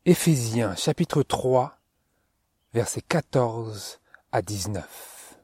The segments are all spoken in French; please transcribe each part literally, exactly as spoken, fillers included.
Éphésiens chapitre trois, versets quatorze à dix-neuf.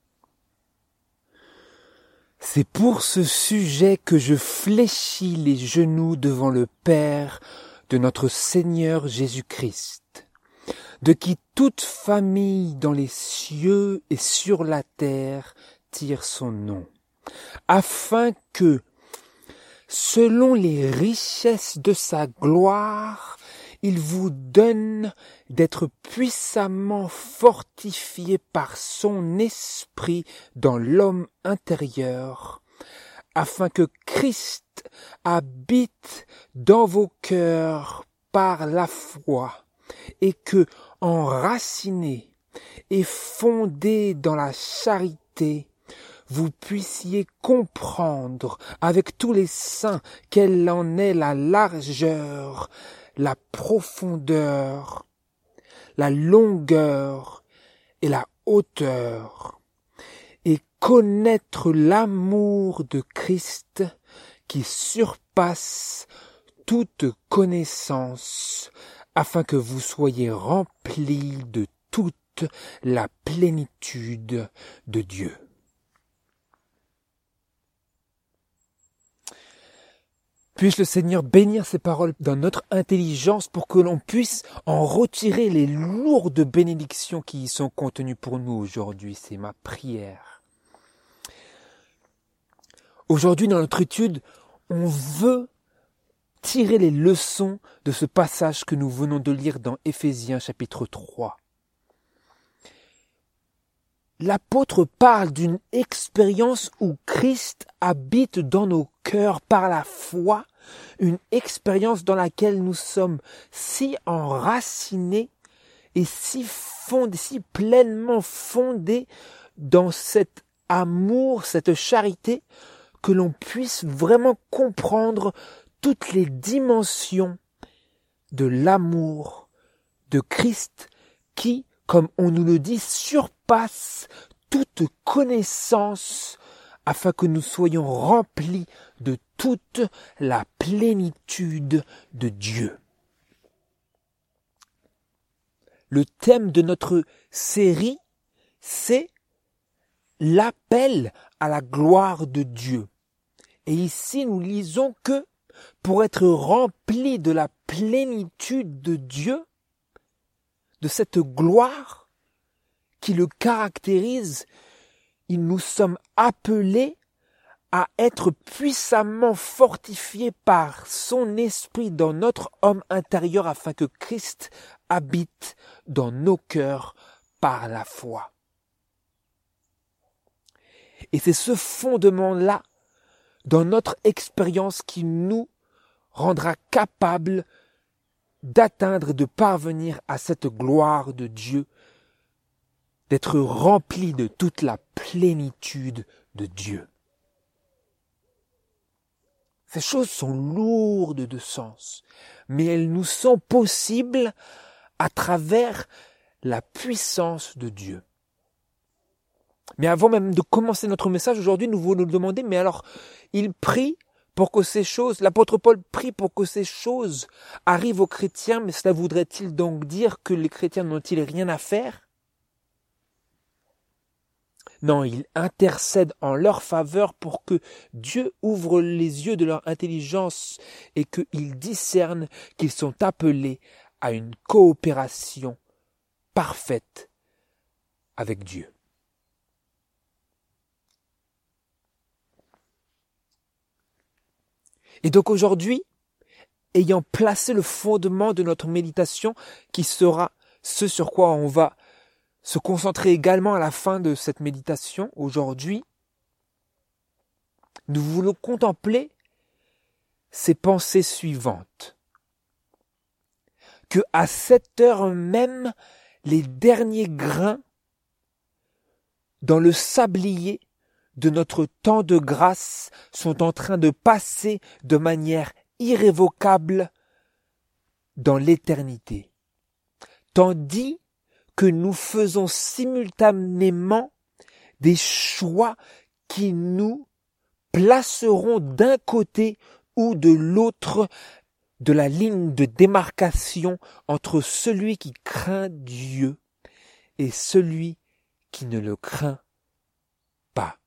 C'est pour ce sujet que je fléchis les genoux devant le Père de notre Seigneur Jésus-Christ, de qui toute famille dans les cieux et sur la terre tire son nom, afin que, selon les richesses de sa gloire, il vous donne d'être puissamment fortifié par son esprit dans l'homme intérieur, afin que Christ habite dans vos cœurs par la foi, et que, enraciné et fondé dans la charité, vous puissiez comprendre avec tous les saints quelle en est la largeur, la profondeur, la longueur et la hauteur, et connaître l'amour de Christ qui surpasse toute connaissance, afin que vous soyez remplis de toute la plénitude de Dieu. Puisse le Seigneur bénir ces paroles dans notre intelligence pour que l'on puisse en retirer les lourdes bénédictions qui y sont contenues pour nous aujourd'hui. C'est ma prière. Aujourd'hui, dans notre étude, on veut tirer les leçons de ce passage que nous venons de lire dans Éphésiens chapitre trois. L'apôtre parle d'une expérience où Christ habite dans nos cœurs par la foi, une expérience dans laquelle nous sommes si enracinés et si fondés, si pleinement fondés dans cet amour, cette charité, que l'on puisse vraiment comprendre toutes les dimensions de l'amour de Christ qui, comme on nous le dit, surpasse toute connaissance, afin que nous soyons remplis de toute la plénitude de Dieu. Le thème de notre série, c'est l'appel à la gloire de Dieu. Et ici, nous lisons que pour être remplis de la plénitude de Dieu, de cette gloire qui le caractérise, nous sommes appelés à être puissamment fortifiés par son esprit dans notre homme intérieur afin que Christ habite dans nos cœurs par la foi. Et c'est ce fondement-là dans notre expérience qui nous rendra capables d'atteindre et de parvenir à cette gloire de Dieu, d'être remplis de toute la plénitude de Dieu. Ces choses sont lourdes de sens, mais elles nous sont possibles à travers la puissance de Dieu. Mais avant même de commencer notre message aujourd'hui, nous voulons nous demander, mais alors, il prie pour que ces choses, l'apôtre Paul prie pour que ces choses arrivent aux chrétiens, mais cela voudrait-il donc dire que les chrétiens n'ont-ils rien à faire ? Non, il intercède en leur faveur pour que Dieu ouvre les yeux de leur intelligence et qu'ils discernent qu'ils sont appelés à une coopération parfaite avec Dieu. Et donc aujourd'hui, ayant placé le fondement de notre méditation, qui sera ce sur quoi on va se concentrer également à la fin de cette méditation aujourd'hui, nous voulons contempler ces pensées suivantes. Que à cette heure même, les derniers grains dans le sablier de notre temps de grâce sont en train de passer de manière irrévocable dans l'éternité, tandis que nous faisons simultanément des choix qui nous placeront d'un côté ou de l'autre de la ligne de démarcation entre celui qui craint Dieu et celui qui ne le craint pas.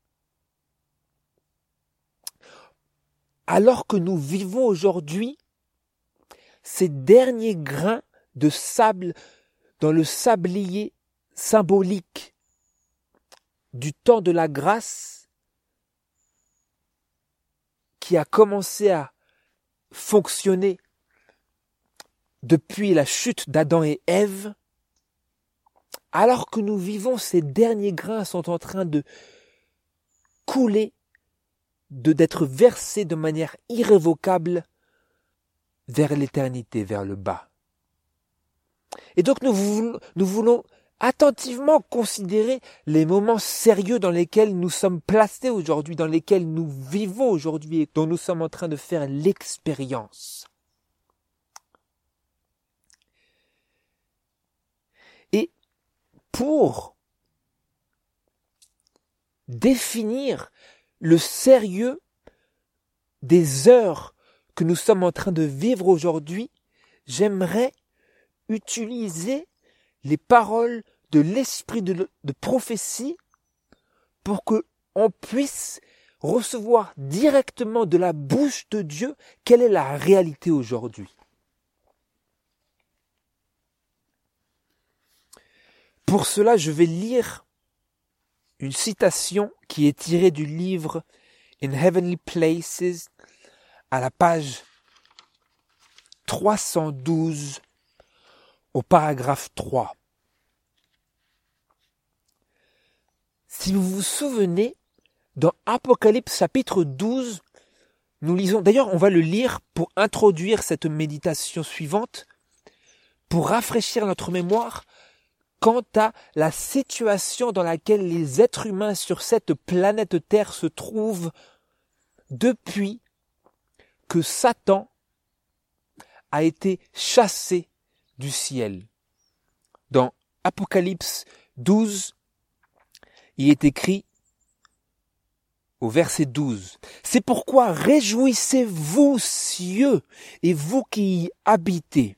Alors que nous vivons aujourd'hui ces derniers grains de sable dans le sablier symbolique du temps de la grâce qui a commencé à fonctionner depuis la chute d'Adam et Ève, alors que nous vivons, ces derniers grains sont en train de couler, de d'être versés de manière irrévocable vers l'éternité, vers le bas. Et donc nous voulons, nous voulons attentivement considérer les moments sérieux dans lesquels nous sommes placés aujourd'hui, dans lesquels nous vivons aujourd'hui et dont nous sommes en train de faire l'expérience. Et pour définir le sérieux des heures que nous sommes en train de vivre aujourd'hui, j'aimerais utiliser les paroles de l'esprit de, de prophétie pour que on puisse recevoir directement de la bouche de Dieu quelle est la réalité aujourd'hui. Pour cela, je vais lire une citation qui est tirée du livre In Heavenly Places à la page trois cent douze au paragraphe trois. Si vous vous souvenez, dans Apocalypse chapitre douze, nous lisons, d'ailleurs on va le lire pour introduire cette méditation suivante, pour rafraîchir notre mémoire quant à la situation dans laquelle les êtres humains sur cette planète Terre se trouvent depuis que Satan a été chassé du ciel. Dans Apocalypse douze, il est écrit au verset douze, « C'est pourquoi réjouissez-vous, cieux, et vous qui y habitez.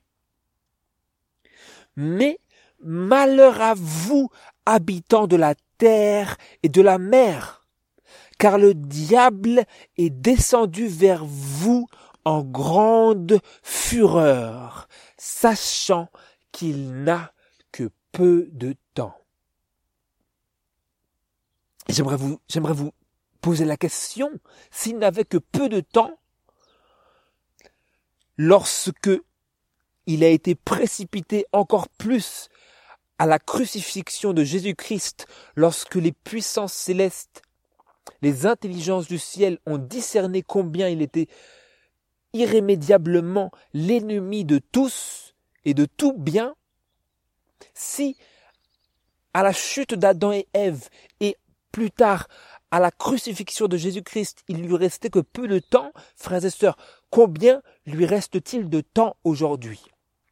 Mais malheur à vous, habitants de la terre et de la mer, car le diable est descendu vers vous en grande fureur, sachant qu'il n'a que peu de temps. » J'aimerais vous, j'aimerais vous poser la question, s'il n'avait que peu de temps, lorsque il a été précipité encore plus à la crucifixion de Jésus-Christ, lorsque les puissances célestes, les intelligences du ciel ont discerné combien il était irrémédiablement l'ennemi de tous et de tout bien, si à la chute d'Adam et Ève et plus tard à la crucifixion de Jésus-Christ, il lui restait que peu de temps, frères et sœurs, combien lui reste-t-il de temps aujourd'hui?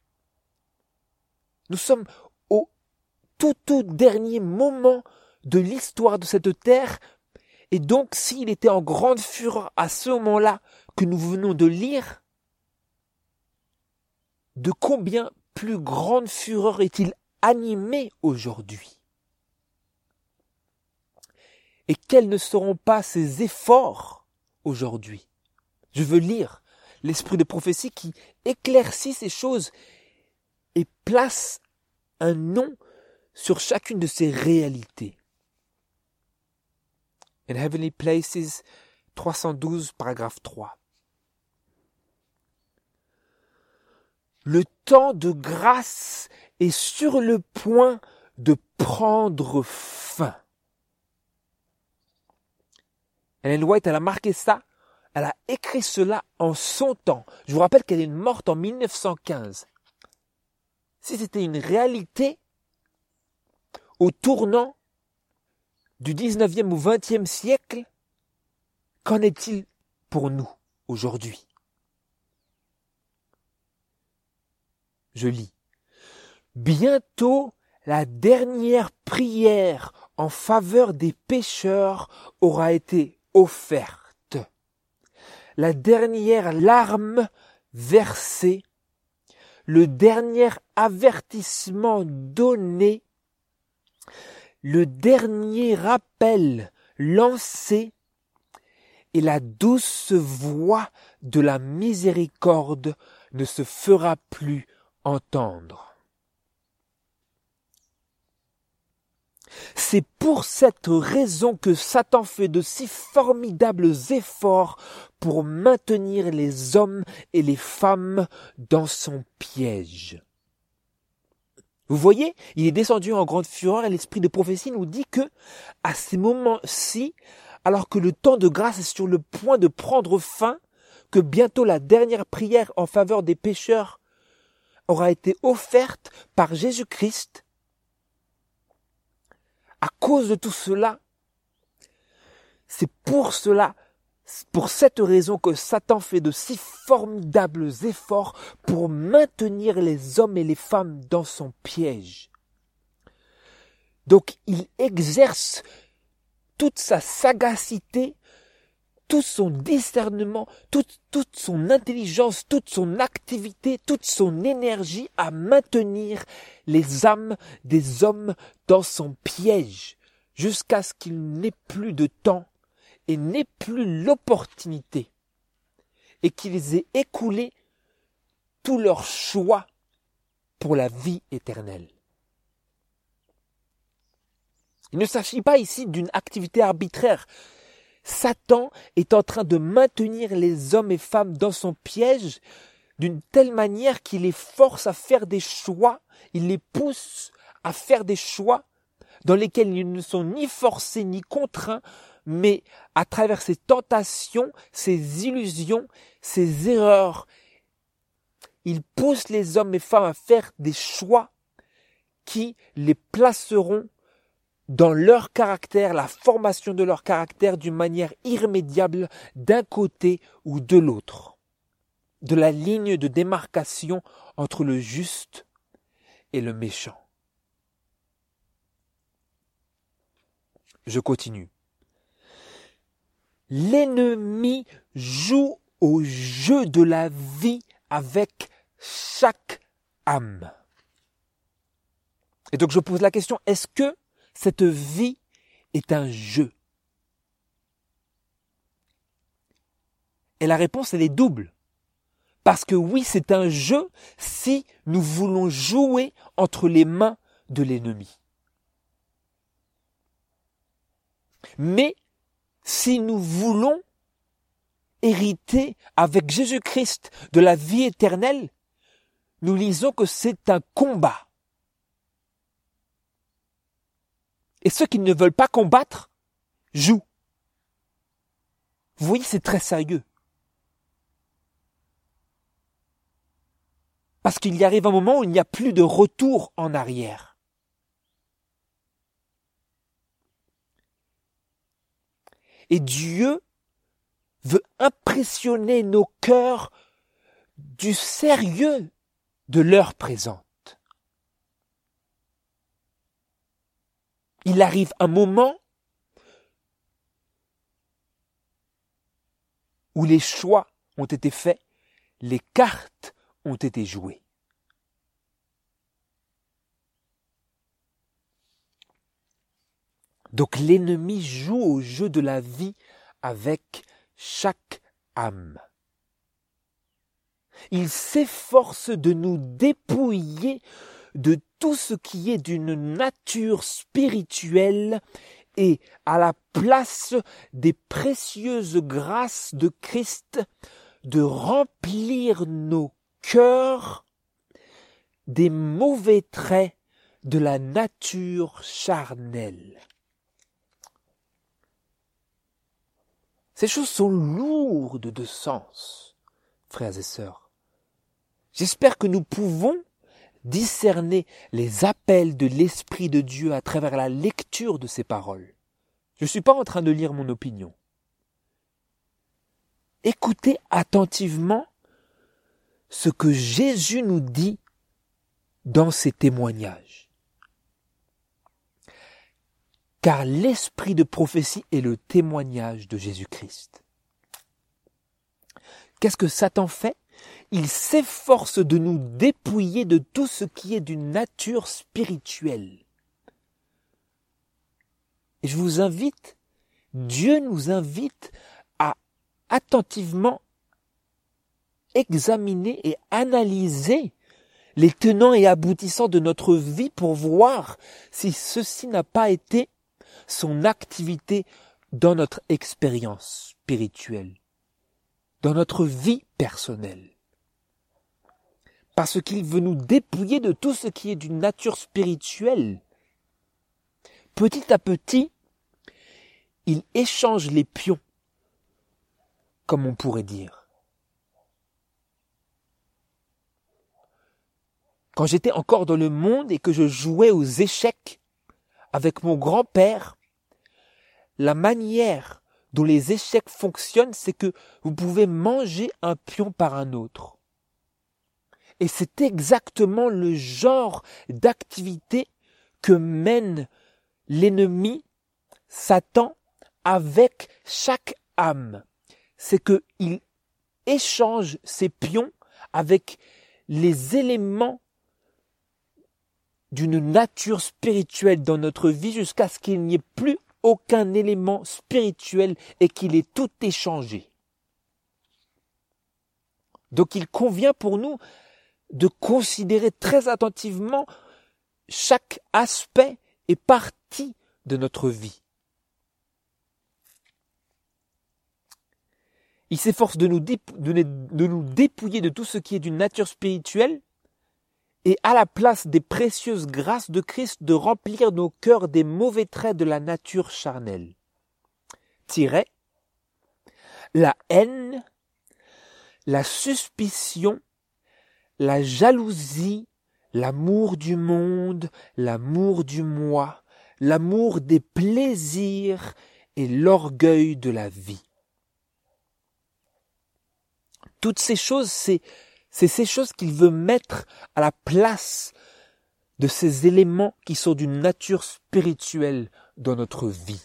Nous sommes au tout tout dernier moment de l'histoire de cette terre, et donc s'il était en grande fureur à ce moment-là que nous venons de lire, de combien plus grande fureur est-il animé aujourd'hui? Et quels ne seront pas ses efforts aujourd'hui? Je veux lire l'esprit de prophétie qui éclaircit ces choses et place un nom sur chacune de ces réalités. In Heavenly Places, trois cent douze, paragraphe trois. Le temps de grâce est sur le point de prendre fin. Ellen White, elle a marqué ça, elle a écrit cela en son temps. Je vous rappelle qu'elle est morte en mille neuf cent quinze. Si c'était une réalité, au tournant du dix-neuvième ou vingtième siècle, qu'en est-il pour nous aujourd'hui? Je lis. Bientôt, la dernière prière en faveur des pécheurs aura été offerte. La dernière larme verset, le dernier avertissement donné, le dernier rappel lancé et la douce voix de la miséricorde ne se fera plus entendre. C'est pour cette raison que Satan fait de si formidables efforts pour maintenir les hommes et les femmes dans son piège. Vous voyez, il est descendu en grande fureur et l'esprit de prophétie nous dit que, à ces moments-ci, alors que le temps de grâce est sur le point de prendre fin, que bientôt la dernière prière en faveur des pécheurs aura été offerte par Jésus-Christ, à cause de tout cela, c'est pour cela, pour cette raison que Satan fait de si formidables efforts pour maintenir les hommes et les femmes dans son piège. Donc il exerce toute sa sagacité, tout son discernement, toute, toute son intelligence, toute son activité, toute son énergie à maintenir les âmes des hommes dans son piège, jusqu'à ce qu'il n'ait plus de temps et n'ait plus l'opportunité, et qu'ils aient écoulé tout leur choix pour la vie éternelle. Il ne s'agit pas ici d'une activité arbitraire. Satan est en train de maintenir les hommes et femmes dans son piège d'une telle manière qu'il les force à faire des choix, il les pousse à faire des choix dans lesquels ils ne sont ni forcés ni contraints, mais à travers ces tentations, ces illusions, ces erreurs, il pousse les hommes et femmes à faire des choix qui les placeront dans leur caractère, la formation de leur caractère d'une manière irrémédiable d'un côté ou de l'autre, de la ligne de démarcation entre le juste et le méchant. Je continue. L'ennemi joue au jeu de la vie avec chaque âme. Et donc je pose la question, est-ce que cette vie est un jeu? Et la réponse, elle est double. Parce que oui, c'est un jeu si nous voulons jouer entre les mains de l'ennemi. Mais si nous voulons hériter avec Jésus-Christ de la vie éternelle, nous lisons que c'est un combat. Et ceux qui ne veulent pas combattre, jouent. Vous voyez, c'est très sérieux. Parce qu'il y arrive un moment où il n'y a plus de retour en arrière. Et Dieu veut impressionner nos cœurs du sérieux de l'heure présente. Il arrive un moment où les choix ont été faits, les cartes ont été jouées. Donc l'ennemi joue au jeu de la vie avec chaque âme. Il s'efforce de nous dépouiller de tout ce qui est d'une nature spirituelle et à la place des précieuses grâces de Christ, de remplir nos cœurs des mauvais traits de la nature charnelle. Ces choses sont lourdes de sens, frères et sœurs. J'espère que nous pouvons discerner les appels de l'Esprit de Dieu à travers la lecture de ces paroles. Je ne suis pas en train de lire mon opinion. Écoutez attentivement ce que Jésus nous dit dans ses témoignages. Car l'esprit de prophétie est le témoignage de Jésus-Christ. Qu'est-ce que Satan fait ? il s'efforce de nous dépouiller de tout ce qui est d'une nature spirituelle. Et je vous invite, Dieu nous invite à attentivement examiner et analyser les tenants et aboutissants de notre vie pour voir si ceci n'a pas été son activité dans notre expérience spirituelle, dans notre vie personnelle. Parce qu'il veut nous dépouiller de tout ce qui est d'une nature spirituelle. Petit à petit, il échange les pions, comme on pourrait dire. Quand j'étais encore dans le monde et que je jouais aux échecs avec mon grand-père, la manière dont les échecs fonctionnent, c'est que vous pouvez manger un pion par un autre. Et c'est exactement le genre d'activité que mène l'ennemi, Satan, avec chaque âme. C'est qu'il échange ses pions avec les éléments d'une nature spirituelle dans notre vie jusqu'à ce qu'il n'y ait plus aucun élément spirituel et qu'il ait tout échangé. Donc il convient pour nous de considérer très attentivement chaque aspect et partie de notre vie. Il s'efforce de nous, dép- de, de nous dépouiller de tout ce qui est d'une nature spirituelle et à la place des précieuses grâces de Christ de remplir nos cœurs des mauvais traits de la nature charnelle. Tiret, la haine, la suspicion, la jalousie, l'amour du monde, l'amour du moi, l'amour des plaisirs et l'orgueil de la vie. Toutes ces choses, c'est, c'est ces choses qu'il veut mettre à la place de ces éléments qui sont d'une nature spirituelle dans notre vie.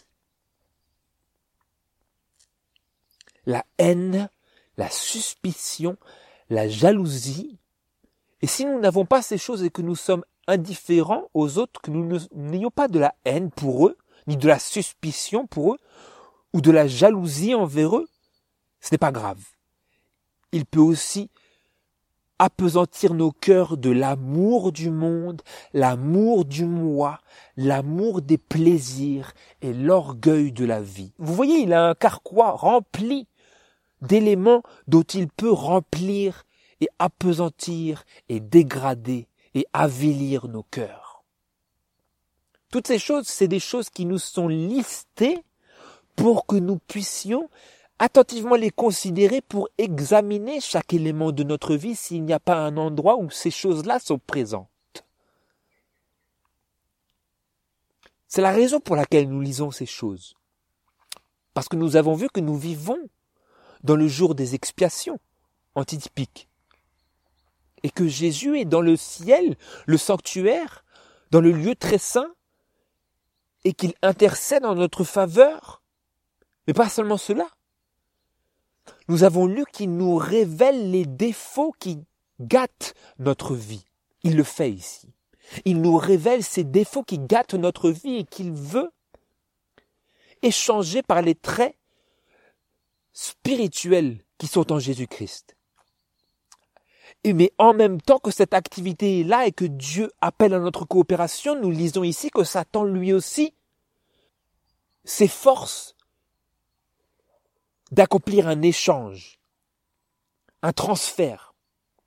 La haine, la suspicion, la jalousie. Et si nous n'avons pas ces choses et que nous sommes indifférents aux autres, que nous n'ayons pas de la haine pour eux, ni de la suspicion pour eux, ou de la jalousie envers eux, ce n'est pas grave. Il peut aussi appesantir nos cœurs de l'amour du monde, l'amour du moi, l'amour des plaisirs et l'orgueil de la vie. Vous voyez, il a un carquois rempli d'éléments dont il peut remplir et appesantir et dégrader et avilir nos cœurs. Toutes ces choses, c'est des choses qui nous sont listées pour que nous puissions attentivement les considérer pour examiner chaque élément de notre vie s'il n'y a pas un endroit où ces choses-là sont présentes. C'est la raison pour laquelle nous lisons ces choses. Parce que nous avons vu que nous vivons dans le jour des expiations antitypiques. Et que Jésus est dans le ciel, le sanctuaire, dans le lieu très saint, et qu'il intercède en notre faveur. Mais pas seulement cela. Nous avons lu qu'il nous révèle les défauts qui gâtent notre vie. Il le fait ici. Il nous révèle ces défauts qui gâtent notre vie et qu'il veut échanger par les traits spirituels qui sont en Jésus-Christ. Et mais en même temps que cette activité est là et que Dieu appelle à notre coopération, nous lisons ici que Satan lui aussi s'efforce d'accomplir un échange, un transfert.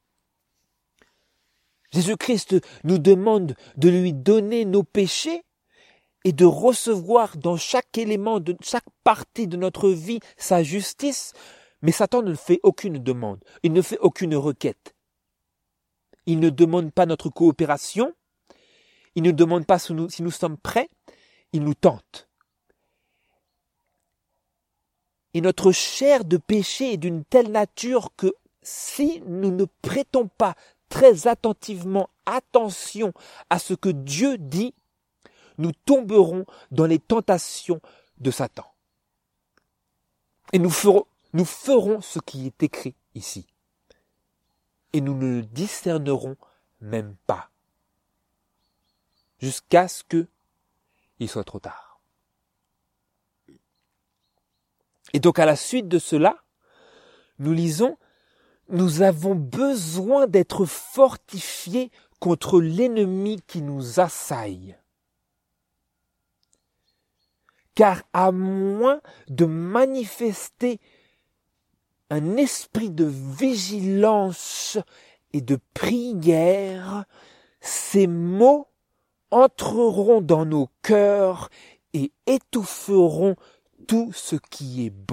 Jésus-Christ nous demande de lui donner nos péchés et de recevoir dans chaque élément, de chaque partie de notre vie sa justice, mais Satan ne fait aucune demande, il ne fait aucune requête. Il ne demande pas notre coopération, il ne demande pas si nous, si nous sommes prêts, il nous tente. Et notre chair de péché est d'une telle nature que si nous ne prêtons pas très attentivement attention à ce que Dieu dit, nous tomberons dans les tentations de Satan. Et nous ferons, nous ferons ce qui est écrit ici. et nous ne le discernerons même pas, jusqu'à ce qu'il soit trop tard. Et donc à la suite de cela, nous lisons « Nous avons besoin d'être fortifiés contre l'ennemi qui nous assaille. Car à moins de manifester un esprit de vigilance et de prière, ces mots entreront dans nos cœurs et étoufferont tout ce qui est bon. »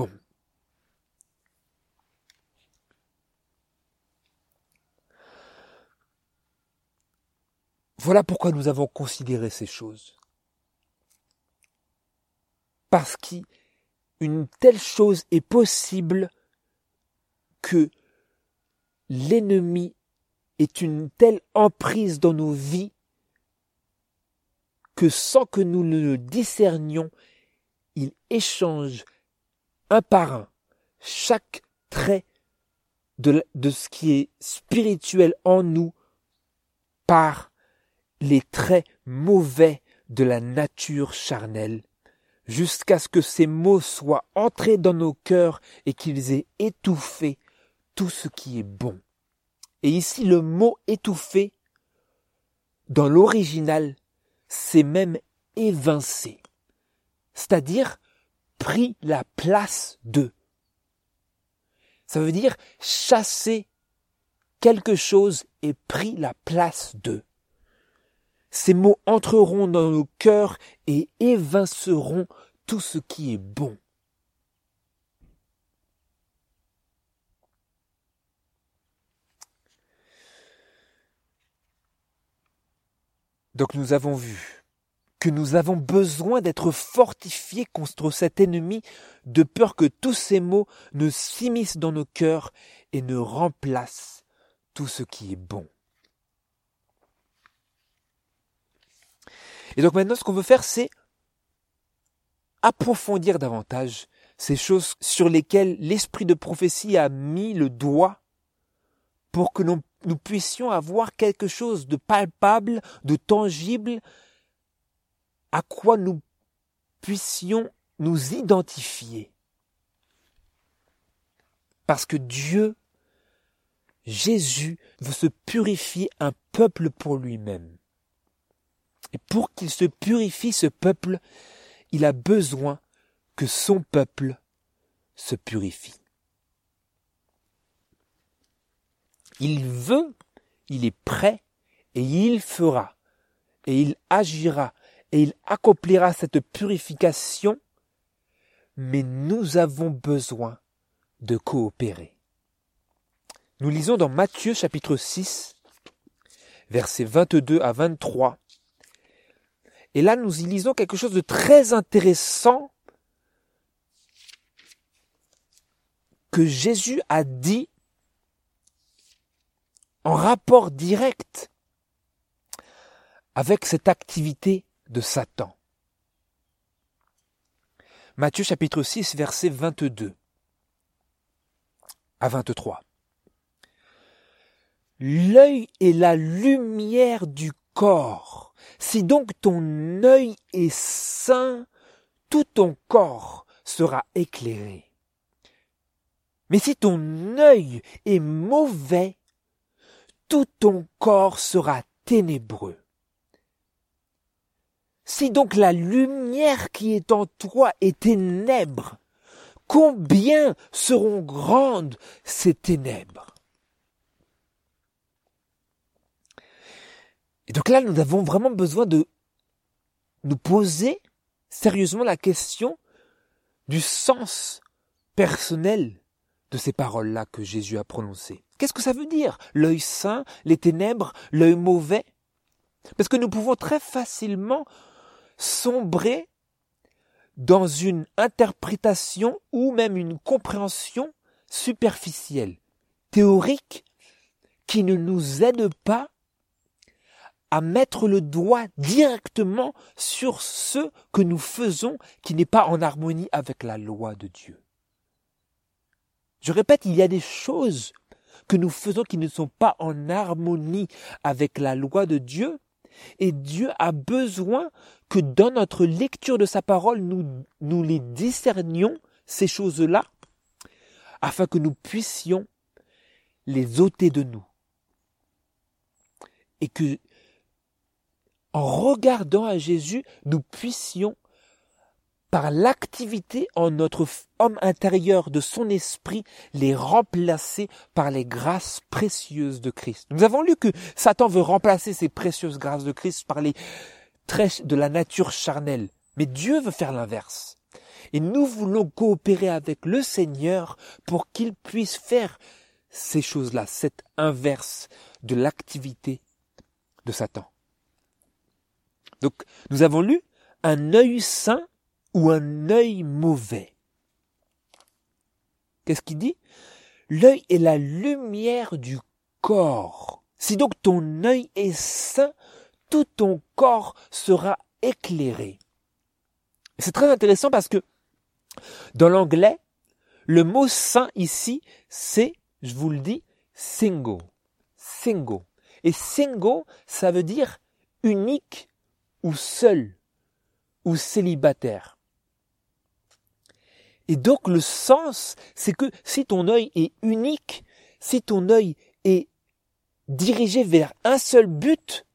Voilà pourquoi nous avons considéré ces choses. Parce qu'une telle chose est possible que l'ennemi ait une telle emprise dans nos vies que sans que nous ne le discernions, il échange un par un chaque trait de, de ce qui est spirituel en nous par les traits mauvais de la nature charnelle, jusqu'à ce que ces mots soient entrés dans nos cœurs et qu'ils aient étouffé tout ce qui est bon. Et ici, le mot étouffé, dans l'original, c'est même évincé, c'est-à-dire pris la place de. Ça veut dire chasser quelque chose et pris la place de. Ces mots entreront dans nos cœurs et évinceront tout ce qui est bon. Donc nous avons vu que nous avons besoin d'être fortifiés contre cet ennemi de peur que tous ces mots ne s'immiscent dans nos cœurs et ne remplacent tout ce qui est bon. Et donc maintenant, ce qu'on veut faire, c'est approfondir davantage ces choses sur lesquelles l'esprit de prophétie a mis le doigt pour que nous, nous puissions avoir quelque chose de palpable, de tangible, à quoi nous puissions nous identifier. Parce que Dieu, Jésus, veut se purifier un peuple pour lui-même. Et pour qu'il se purifie, ce peuple, il a besoin que son peuple se purifie. Il veut, il est prêt, et il fera, et il agira, et il accomplira cette purification, mais nous avons besoin de coopérer. Nous lisons dans Matthieu chapitre six, versets vingt-deux à vingt-trois, et là, nous y lisons quelque chose de très intéressant que Jésus a dit en rapport direct avec cette activité de Satan. Matthieu chapitre six, versets vingt-deux à vingt-trois. L'œil est la lumière du corps. Si donc ton œil est sain, tout ton corps sera éclairé. Mais si ton œil est mauvais, tout ton corps sera ténébreux. Si donc la lumière qui est en toi est ténèbre, combien seront grandes ces ténèbres? Et donc là, nous avons vraiment besoin de nous poser sérieusement la question du sens personnel de ces paroles-là que Jésus a prononcées. Qu'est-ce que ça veut dire? L'œil sain, les ténèbres, l'œil mauvais? Parce que nous pouvons très facilement sombrer dans une interprétation ou même une compréhension superficielle, théorique, qui ne nous aide pas à mettre le doigt directement sur ce que nous faisons qui n'est pas en harmonie avec la loi de Dieu. Je répète, il y a des choses que nous faisons qui ne sont pas en harmonie avec la loi de Dieu. Et Dieu a besoin que dans notre lecture de sa parole, nous, nous les discernions, ces choses-là, afin que nous puissions les ôter de nous. Et que, en regardant à Jésus, nous puissions, par l'activité en notre homme intérieur de son esprit, les remplacer par les grâces précieuses de Christ. Nous avons lu que Satan veut remplacer ces précieuses grâces de Christ par les traits de la nature charnelle. Mais Dieu veut faire l'inverse. Et nous voulons coopérer avec le Seigneur pour qu'il puisse faire ces choses-là, cette inverse de l'activité de Satan. Donc, nous avons lu un œil saint ou un œil mauvais. Qu'est-ce qu'il dit? L'œil est la lumière du corps. Si donc ton œil est saint, tout ton corps sera éclairé. C'est très intéressant parce que dans l'anglais, le mot saint ici, c'est, je vous le dis, single. Single. Et single, ça veut dire unique ou seul ou célibataire. Et donc le sens, c'est que si ton œil est unique, si ton œil est dirigé vers un seul but,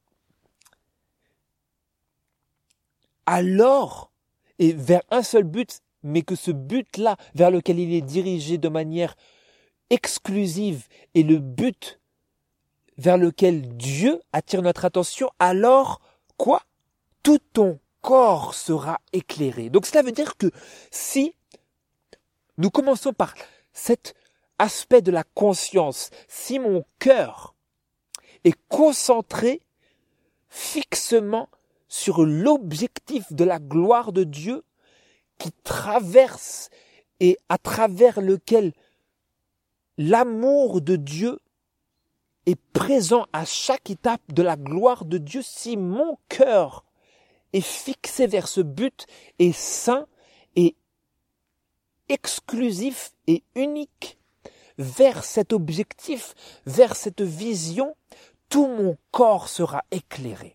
alors, et vers un seul but, mais que ce but-là, vers lequel il est dirigé de manière exclusive, est le but vers lequel Dieu attire notre attention, alors, quoi? Tout ton corps sera éclairé. Donc cela veut dire que si nous commençons par cet aspect de la conscience, si mon cœur est concentré fixement sur l'objectif de la gloire de Dieu qui traverse et à travers lequel l'amour de Dieu est présent à chaque étape de la gloire de Dieu, si mon cœur est fixé vers ce but, est saint et exclusif et unique vers cet objectif, vers cette vision, tout mon corps sera éclairé.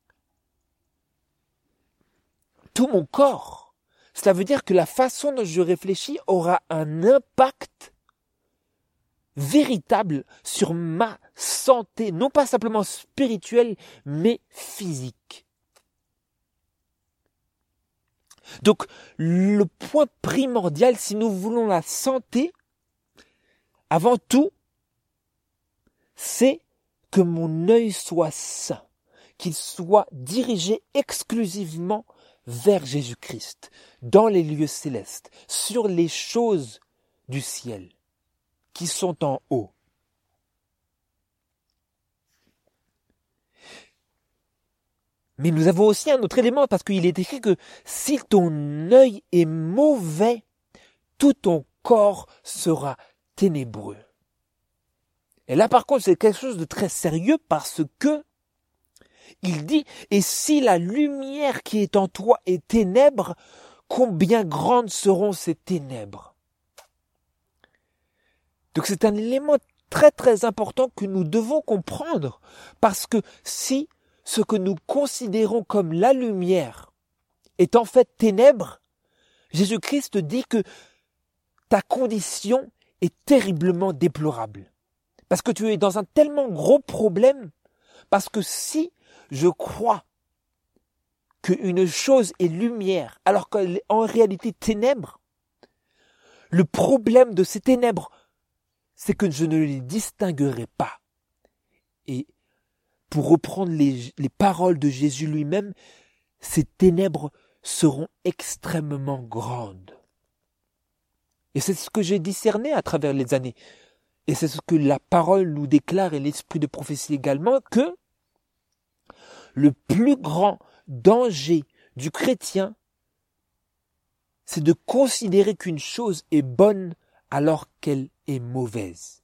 Tout mon corps. Cela veut dire que la façon dont je réfléchis aura un impact véritable sur ma santé, non pas simplement spirituelle, mais physique. Donc, le point primordial, si nous voulons la santé, avant tout, c'est que mon œil soit saint, qu'il soit dirigé exclusivement vers Jésus-Christ, dans les lieux célestes, sur les choses du ciel, qui sont en haut. Mais nous avons aussi un autre élément, parce qu'il est écrit que si ton œil est mauvais, tout ton corps sera ténébreux. Et là, par contre, c'est quelque chose de très sérieux, parce que il dit, et si la lumière qui est en toi est ténèbres, combien grandes seront ces ténèbres? Donc c'est un élément très très important que nous devons comprendre, parce que si ce que nous considérons comme la lumière est en fait ténèbres, Jésus-Christ dit que ta condition est terriblement déplorable. Parce que tu es dans un tellement gros problème, parce que si je crois qu'une chose est lumière, alors qu'elle est en réalité ténèbres, le problème de ces ténèbres, c'est que je ne les distinguerai pas. Et pour reprendre les, les paroles de Jésus lui-même, ces ténèbres seront extrêmement grandes. Et c'est ce que j'ai discerné à travers les années. Et c'est ce que la parole nous déclare et l'esprit de prophétie également, que le plus grand danger du chrétien, c'est de considérer qu'une chose est bonne alors qu'elle est mauvaise.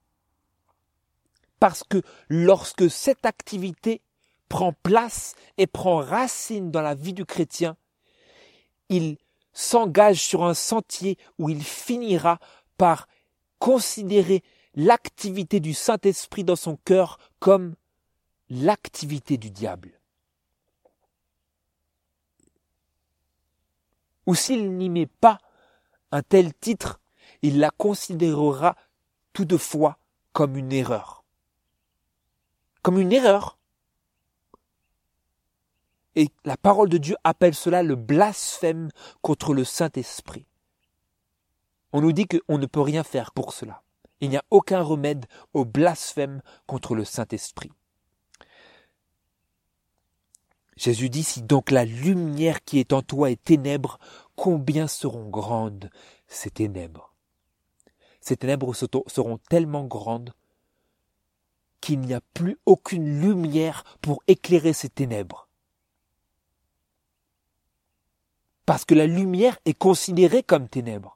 Parce que lorsque cette activité prend place et prend racine dans la vie du chrétien, il s'engage sur un sentier où il finira par considérer l'activité du Saint-Esprit dans son cœur comme l'activité du diable. Ou s'il n'y met pas un tel titre, il la considérera toutefois comme une erreur. Comme une erreur. Et la parole de Dieu appelle cela le blasphème contre le Saint-Esprit. On nous dit qu'on ne peut rien faire pour cela. Il n'y a aucun remède au blasphème contre le Saint-Esprit. Jésus dit, si donc la lumière qui est en toi est ténèbre, combien seront grandes ces ténèbres? Ces ténèbres seront tellement grandes qu'il n'y a plus aucune lumière pour éclairer ces ténèbres. Parce que la lumière est considérée comme ténèbres.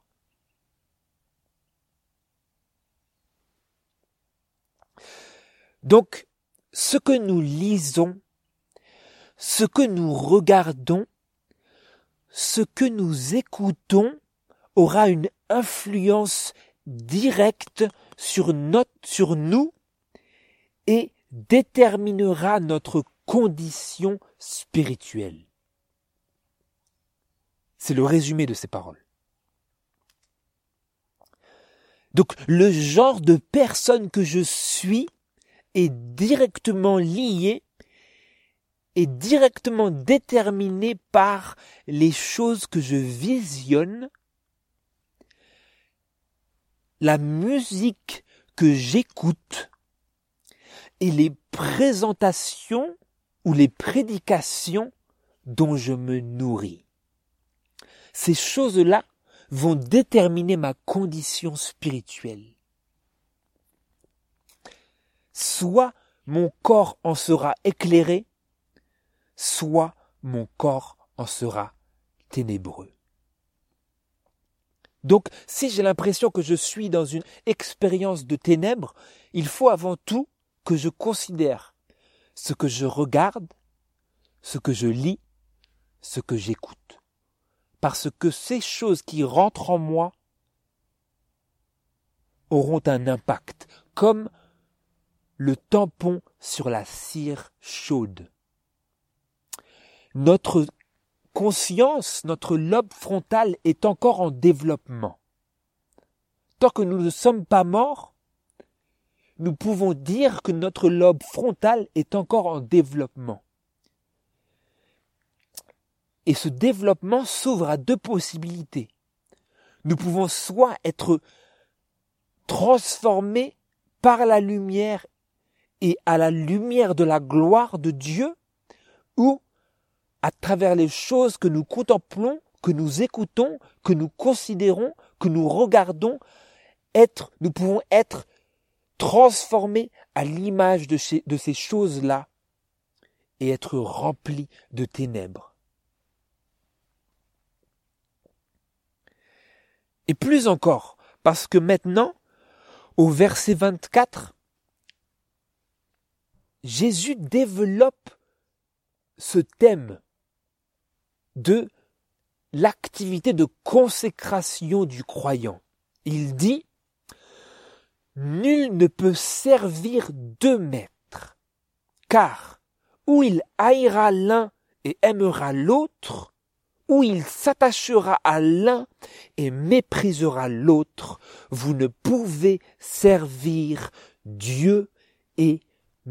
Donc, ce que nous lisons, ce que nous regardons, ce que nous écoutons aura une influence directe sur, notre, sur nous et déterminera notre condition spirituelle. C'est le résumé de ces paroles. Donc, le genre de personne que je suis est directement lié, est directement déterminé par les choses que je visionne, la musique que j'écoute et les présentations ou les prédications dont je me nourris. Ces choses-là vont déterminer ma condition spirituelle. Soit mon corps en sera éclairé, soit mon corps en sera ténébreux. Donc, si j'ai l'impression que je suis dans une expérience de ténèbres, il faut avant tout que je considère ce que je regarde, ce que je lis, ce que j'écoute. Parce que ces choses qui rentrent en moi auront un impact, comme le tampon sur la cire chaude. Notre conscience, notre lobe frontal est encore en développement. Tant que nous ne sommes pas morts, nous pouvons dire que notre lobe frontal est encore en développement. Et ce développement s'ouvre à deux possibilités. Nous pouvons soit être transformés par la lumière et à la lumière de la gloire de Dieu, ou à travers les choses que nous contemplons, que nous écoutons, que nous considérons, que nous regardons, être, nous pouvons être transformés à l'image de, ces, de ces choses-là et être remplis de ténèbres. Et plus encore, parce que maintenant, au verset vingt-quatre, Jésus développe ce thème de l'activité de consécration du croyant. Il dit « Nul ne peut servir deux maîtres, car ou il haïra l'un et aimera l'autre, ou il s'attachera à l'un et méprisera l'autre. Vous ne pouvez servir Dieu et Mammon. »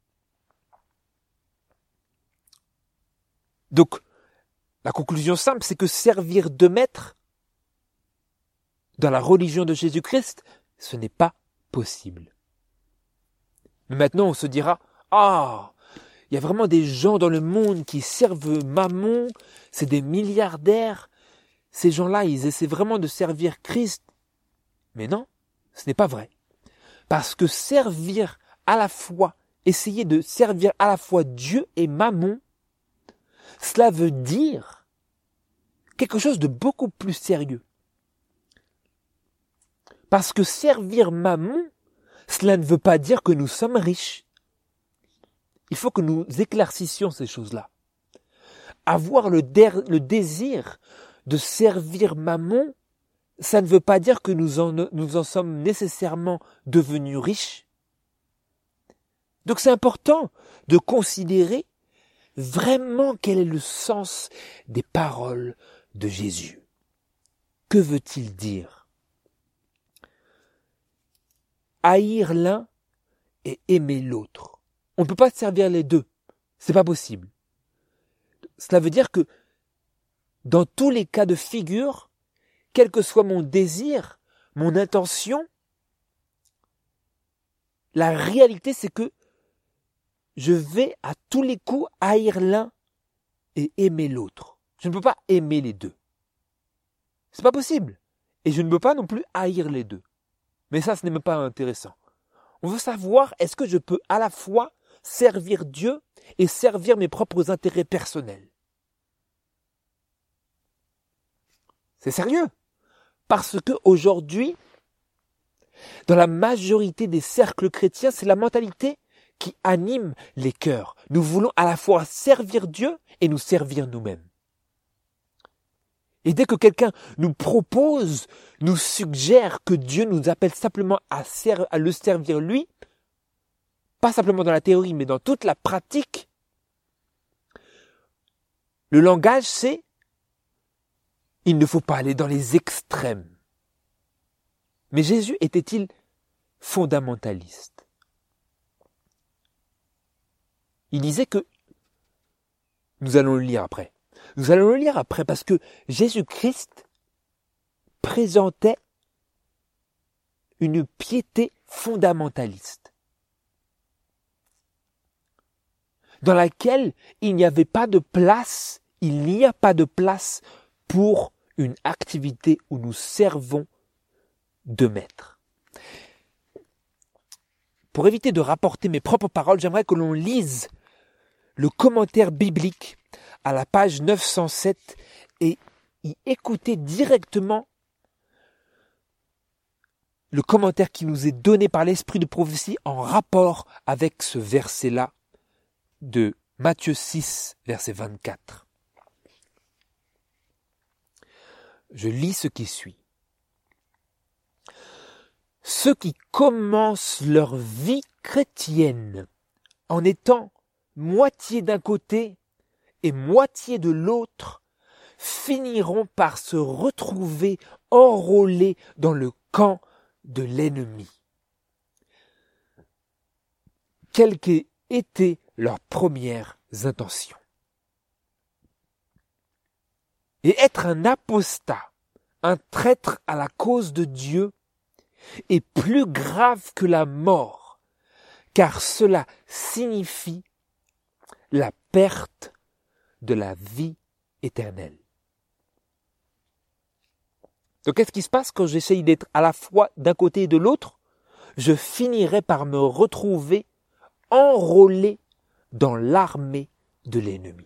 Donc, la conclusion simple, c'est que servir deux maîtres dans la religion de Jésus-Christ, ce n'est pas possible. Mais maintenant, on se dira, ah, il y a vraiment des gens dans le monde qui servent Mammon, c'est des milliardaires. Ces gens-là, ils essaient vraiment de servir Christ. Mais non, ce n'est pas vrai. Parce que servir à la fois, essayer de servir à la fois Dieu et Mammon, cela veut dire quelque chose de beaucoup plus sérieux. Parce que servir Mammon, cela ne veut pas dire que nous sommes riches. Il faut que nous éclaircissions ces choses-là. Avoir le, der, le désir de servir Mammon, ça ne veut pas dire que nous en, nous en sommes nécessairement devenus riches. Donc c'est important de considérer vraiment quel est le sens des paroles de Jésus. Que veut-il dire? Haïr l'un et aimer l'autre. On ne peut pas servir les deux. C'est pas possible. Cela veut dire que dans tous les cas de figure, quel que soit mon désir, mon intention, la réalité c'est que je vais à tous les coups haïr l'un et aimer l'autre. Je ne peux pas aimer les deux. C'est pas possible. Et je ne peux pas non plus haïr les deux. Mais ça, ce n'est même pas intéressant. On veut savoir, est-ce que je peux à la fois servir Dieu et servir mes propres intérêts personnels? C'est sérieux. Parce que aujourd'hui, dans la majorité des cercles chrétiens, c'est la mentalité qui anime les cœurs. Nous voulons à la fois servir Dieu et nous servir nous-mêmes. Et dès que quelqu'un nous propose, nous suggère que Dieu nous appelle simplement à, ser- à le servir lui, pas simplement dans la théorie, mais dans toute la pratique, le langage, c'est il ne faut pas aller dans les extrêmes. Mais Jésus était-il fondamentaliste? Il disait que, nous allons le lire après, nous allons le lire après parce que Jésus-Christ présentait une piété fondamentaliste, dans laquelle il n'y avait pas de place, il n'y a pas de place pour une activité où nous servons de maître. Pour éviter de rapporter mes propres paroles, j'aimerais que l'on lise le commentaire biblique à la page neuf cent sept et y écouter directement le commentaire qui nous est donné par l'esprit de prophétie en rapport avec ce verset-là de Matthieu six, verset vingt-quatre. Je lis ce qui suit. Ceux qui commencent leur vie chrétienne en étant moitié d'un côté et moitié de l'autre finiront par se retrouver enrôlés dans le camp de l'ennemi. Quelles qu'aient été leurs premières intentions. Et être un apostat, un traître à la cause de Dieu, est plus grave que la mort, car cela signifie la perte de la vie éternelle. Donc qu'est-ce qui se passe quand j'essaye d'être à la fois d'un côté et de l'autre? Je finirai par me retrouver enrôlé dans l'armée de l'ennemi.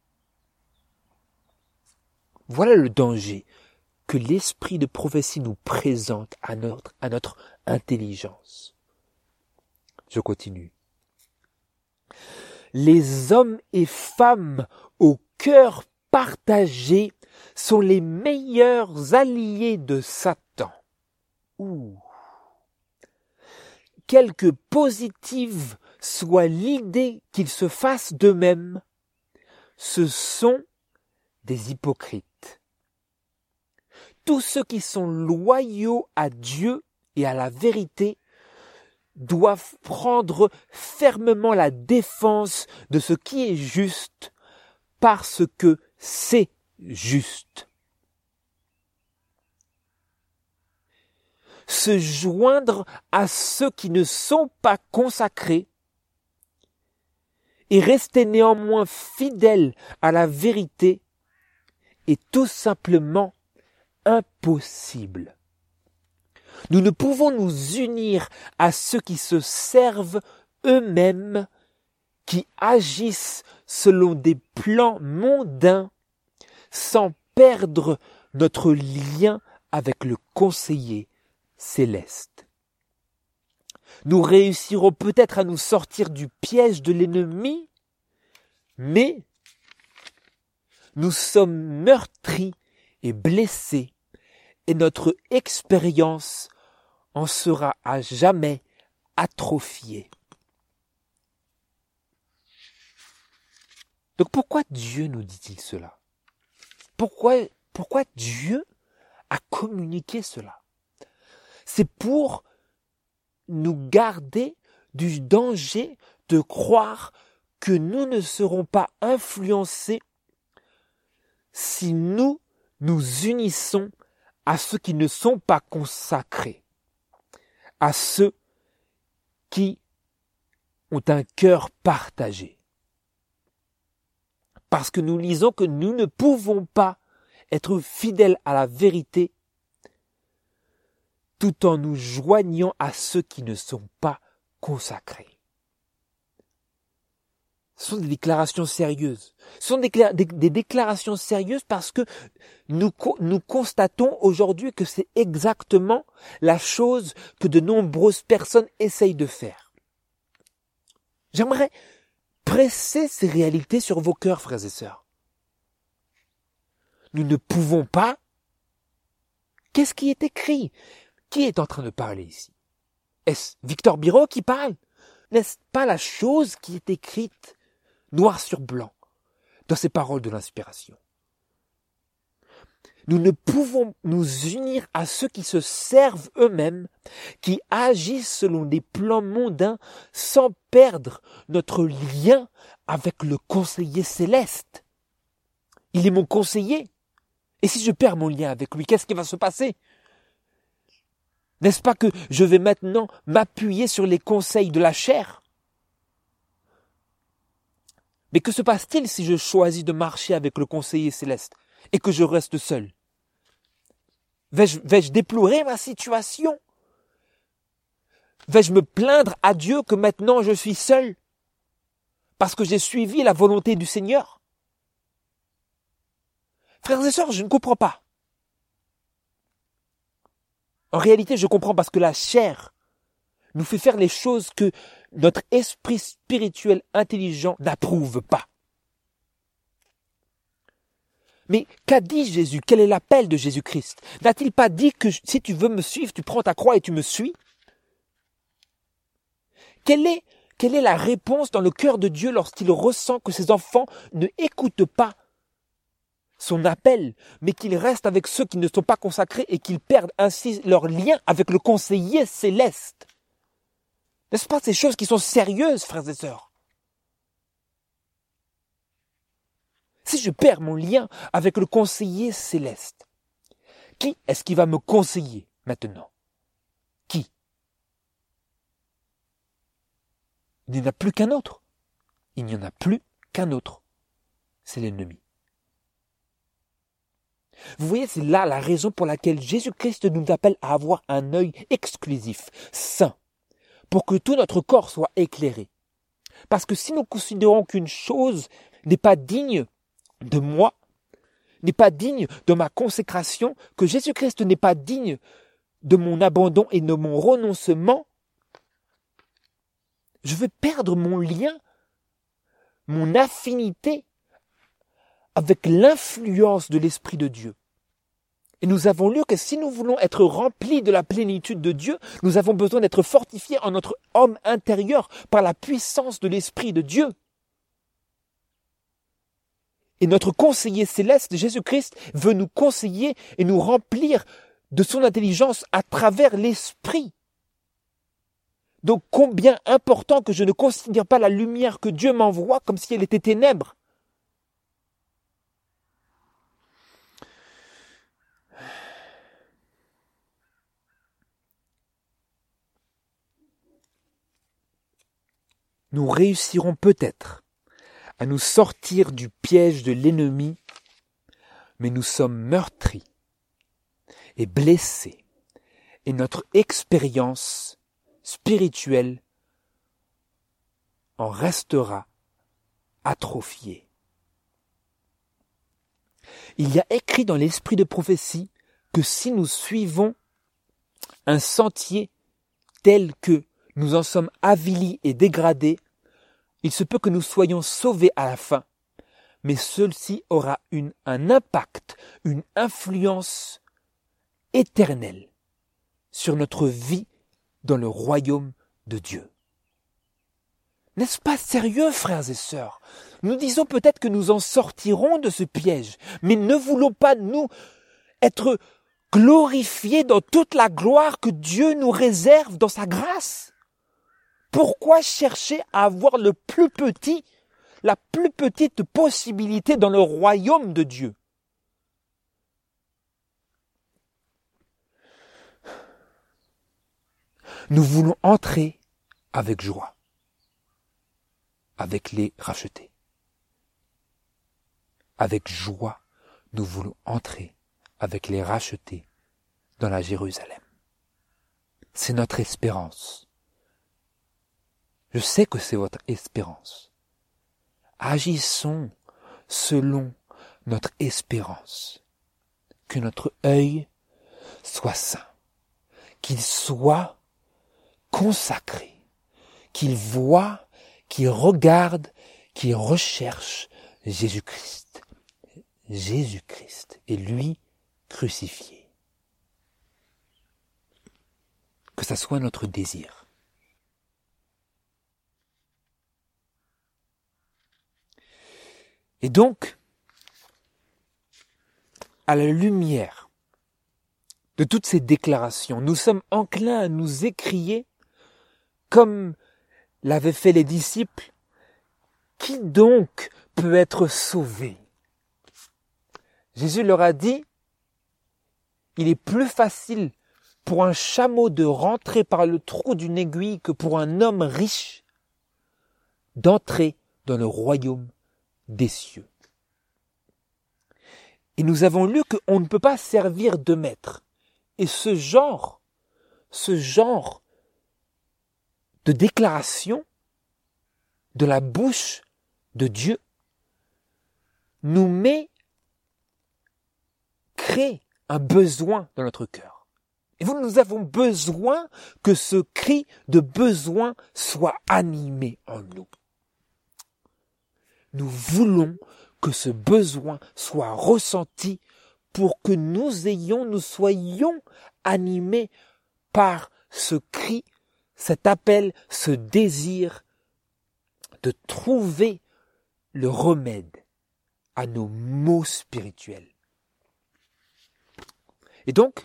Voilà le danger que l'esprit de prophétie nous présente à notre, à notre intelligence. Je continue. Les hommes et femmes au cœur partagé sont les meilleurs alliés de Satan. Ouh. Quelque positive soit l'idée qu'ils se fassent d'eux-mêmes, ce sont des hypocrites. Tous ceux qui sont loyaux à Dieu et à la vérité doivent prendre fermement la défense de ce qui est juste parce que c'est juste. Se joindre à ceux qui ne sont pas consacrés et rester néanmoins fidèles à la vérité est tout simplement impossible. Nous ne pouvons nous unir à ceux qui se servent eux-mêmes, qui agissent selon des plans mondains, sans perdre notre lien avec le conseiller céleste. Nous réussirons peut-être à nous sortir du piège de l'ennemi, mais nous sommes meurtris et blessés, et notre expérience en sera à jamais atrophiée. Donc pourquoi Dieu nous dit-il cela? Pourquoi, pourquoi Dieu a communiqué cela? C'est pour nous garder du danger de croire que nous ne serons pas influencés si nous nous unissons à ceux qui ne sont pas consacrés, à ceux qui ont un cœur partagé. Parce que nous lisons que nous ne pouvons pas être fidèles à la vérité tout en nous joignant à ceux qui ne sont pas consacrés. Ce sont des déclarations sérieuses. Ce sont des, des, des déclarations sérieuses parce que nous, nous constatons aujourd'hui que c'est exactement la chose que de nombreuses personnes essayent de faire. J'aimerais presser ces réalités sur vos cœurs, frères et sœurs. Nous ne pouvons pas. Qu'est-ce qui est écrit? Qui est en train de parler ici? Est-ce Victor Biro qui parle? N'est-ce pas la chose qui est écrite noir sur blanc dans ces paroles de l'inspiration? Nous ne pouvons nous unir à ceux qui se servent eux-mêmes, qui agissent selon des plans mondains sans perdre notre lien avec le conseiller céleste. Il est mon conseiller. Et si je perds mon lien avec lui, qu'est-ce qui va se passer? N'est-ce pas que je vais maintenant m'appuyer sur les conseils de la chair? Mais que se passe-t-il si je choisis de marcher avec le conseiller céleste et que je reste seul? Vais-je, vais-je déplorer ma situation? Vais-je me plaindre à Dieu que maintenant je suis seul parce que j'ai suivi la volonté du Seigneur? Frères et sœurs, je ne comprends pas. En réalité, je comprends parce que la chair nous fait faire les choses que notre esprit spirituel intelligent n'approuve pas. Mais qu'a dit Jésus? Quel est l'appel de Jésus-Christ? N'a-t-il pas dit que si tu veux me suivre, tu prends ta croix et tu me suis? Quelle est, quelle est la réponse dans le cœur de Dieu lorsqu'il ressent que ses enfants ne écoutent pas son appel, mais qu'ils restent avec ceux qui ne sont pas consacrés et qu'ils perdent ainsi leur lien avec le conseiller céleste? N'est-ce pas ces choses qui sont sérieuses, frères et sœurs? Si je perds mon lien avec le conseiller céleste, qui est-ce qui va me conseiller maintenant? Qui? Il n'y en a plus qu'un autre. Il n'y en a plus qu'un autre. C'est l'ennemi. Vous voyez, c'est là la raison pour laquelle Jésus-Christ nous appelle à avoir un œil exclusif, saint, pour que tout notre corps soit éclairé. Parce que si nous considérons qu'une chose n'est pas digne de moi, n'est pas digne de ma consécration, que Jésus-Christ n'est pas digne de mon abandon et de mon renoncement, je vais perdre mon lien, mon affinité avec l'influence de l'Esprit de Dieu. Et nous avons lu que si nous voulons être remplis de la plénitude de Dieu, nous avons besoin d'être fortifiés en notre homme intérieur par la puissance de l'Esprit de Dieu. Et notre conseiller céleste, Jésus-Christ, veut nous conseiller et nous remplir de son intelligence à travers l'Esprit. Donc combien important que je ne considère pas la lumière que Dieu m'envoie comme si elle était ténèbres. Nous réussirons peut-être à nous sortir du piège de l'ennemi, mais nous sommes meurtris et blessés, et notre expérience spirituelle en restera atrophiée. Il y a écrit dans l'esprit de prophétie que si nous suivons un sentier tel que nous en sommes avilis et dégradés, il se peut que nous soyons sauvés à la fin, mais ceci aura une, un impact, une influence éternelle sur notre vie dans le royaume de Dieu. N'est-ce pas sérieux, frères et sœurs? Nous disons peut-être que nous en sortirons de ce piège, mais ne voulons pas, nous, être glorifiés dans toute la gloire que Dieu nous réserve dans sa grâce? Pourquoi chercher à avoir le plus petit, la plus petite possibilité dans le royaume de Dieu? Nous voulons entrer avec joie, avec les rachetés. Avec joie, nous voulons entrer avec les rachetés dans la Jérusalem. C'est notre espérance. Je sais que c'est votre espérance. Agissons selon notre espérance. Que notre œil soit saint, qu'il soit consacré, qu'il voit, qu'il regarde, qu'il recherche Jésus-Christ. Jésus-Christ et lui crucifié. Que ça soit notre désir. Et donc, à la lumière de toutes ces déclarations, nous sommes enclins à nous écrier, comme l'avaient fait les disciples, « Qui donc peut être sauvé ?» Jésus leur a dit, « Il est plus facile pour un chameau de rentrer par le trou d'une aiguille que pour un homme riche d'entrer dans le royaume des cieux. » Et nous avons lu qu'on ne peut pas servir de maître. Et ce genre, ce genre de déclaration de la bouche de Dieu nous met, crée un besoin dans notre cœur. Et vous, nous avons besoin que ce cri de besoin soit animé en nous. Nous voulons que ce besoin soit ressenti pour que nous ayons, nous soyons animés par ce cri, cet appel, ce désir de trouver le remède à nos maux spirituels. Et donc,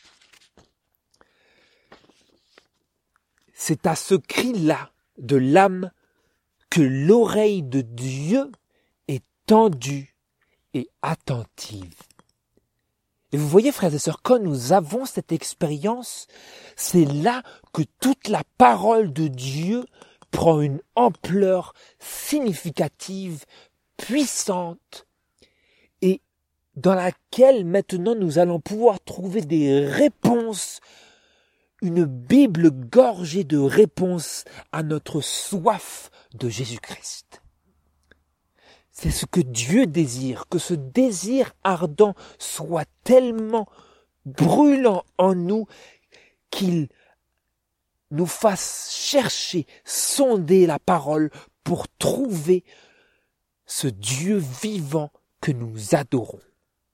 c'est à ce cri-là de l'âme que l'oreille de Dieu est tendue et attentive. Et vous voyez, frères et sœurs, quand nous avons cette expérience, c'est là que toute la parole de Dieu prend une ampleur significative, puissante, et dans laquelle maintenant nous allons pouvoir trouver des réponses, une Bible gorgée de réponses à notre soif de Jésus-Christ. C'est ce que Dieu désire, que ce désir ardent soit tellement brûlant en nous qu'il nous fasse chercher, sonder la parole pour trouver ce Dieu vivant que nous adorons.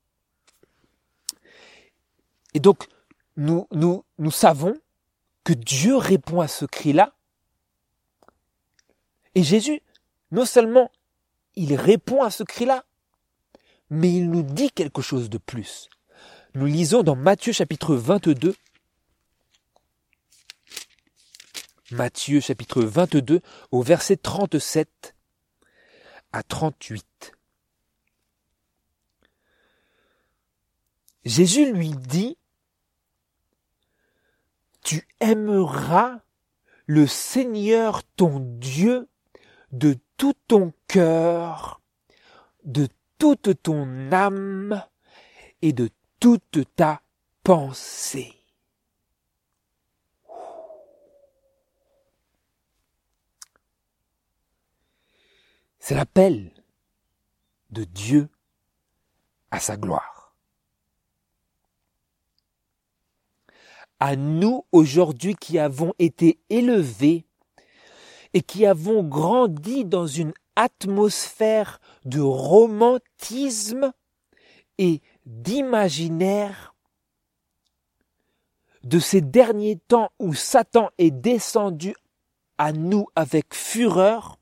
Et donc, nous, nous, nous savons que Dieu répond à ce cri-là. Et Jésus, non seulement il répond à ce cri-là, mais il nous dit quelque chose de plus. Nous lisons dans Matthieu chapitre vingt-deux, Matthieu chapitre vingt-deux, au verset trente-sept à trente-huit. Jésus lui dit, « Tu aimeras le Seigneur ton Dieu de tout ton cœur, de toute ton âme et de toute ta pensée. » C'est l'appel de Dieu à sa gloire. À nous aujourd'hui qui avons été élevés et qui avons grandi dans une atmosphère de romantisme et d'imaginaire, de ces derniers temps où Satan est descendu à nous avec fureur,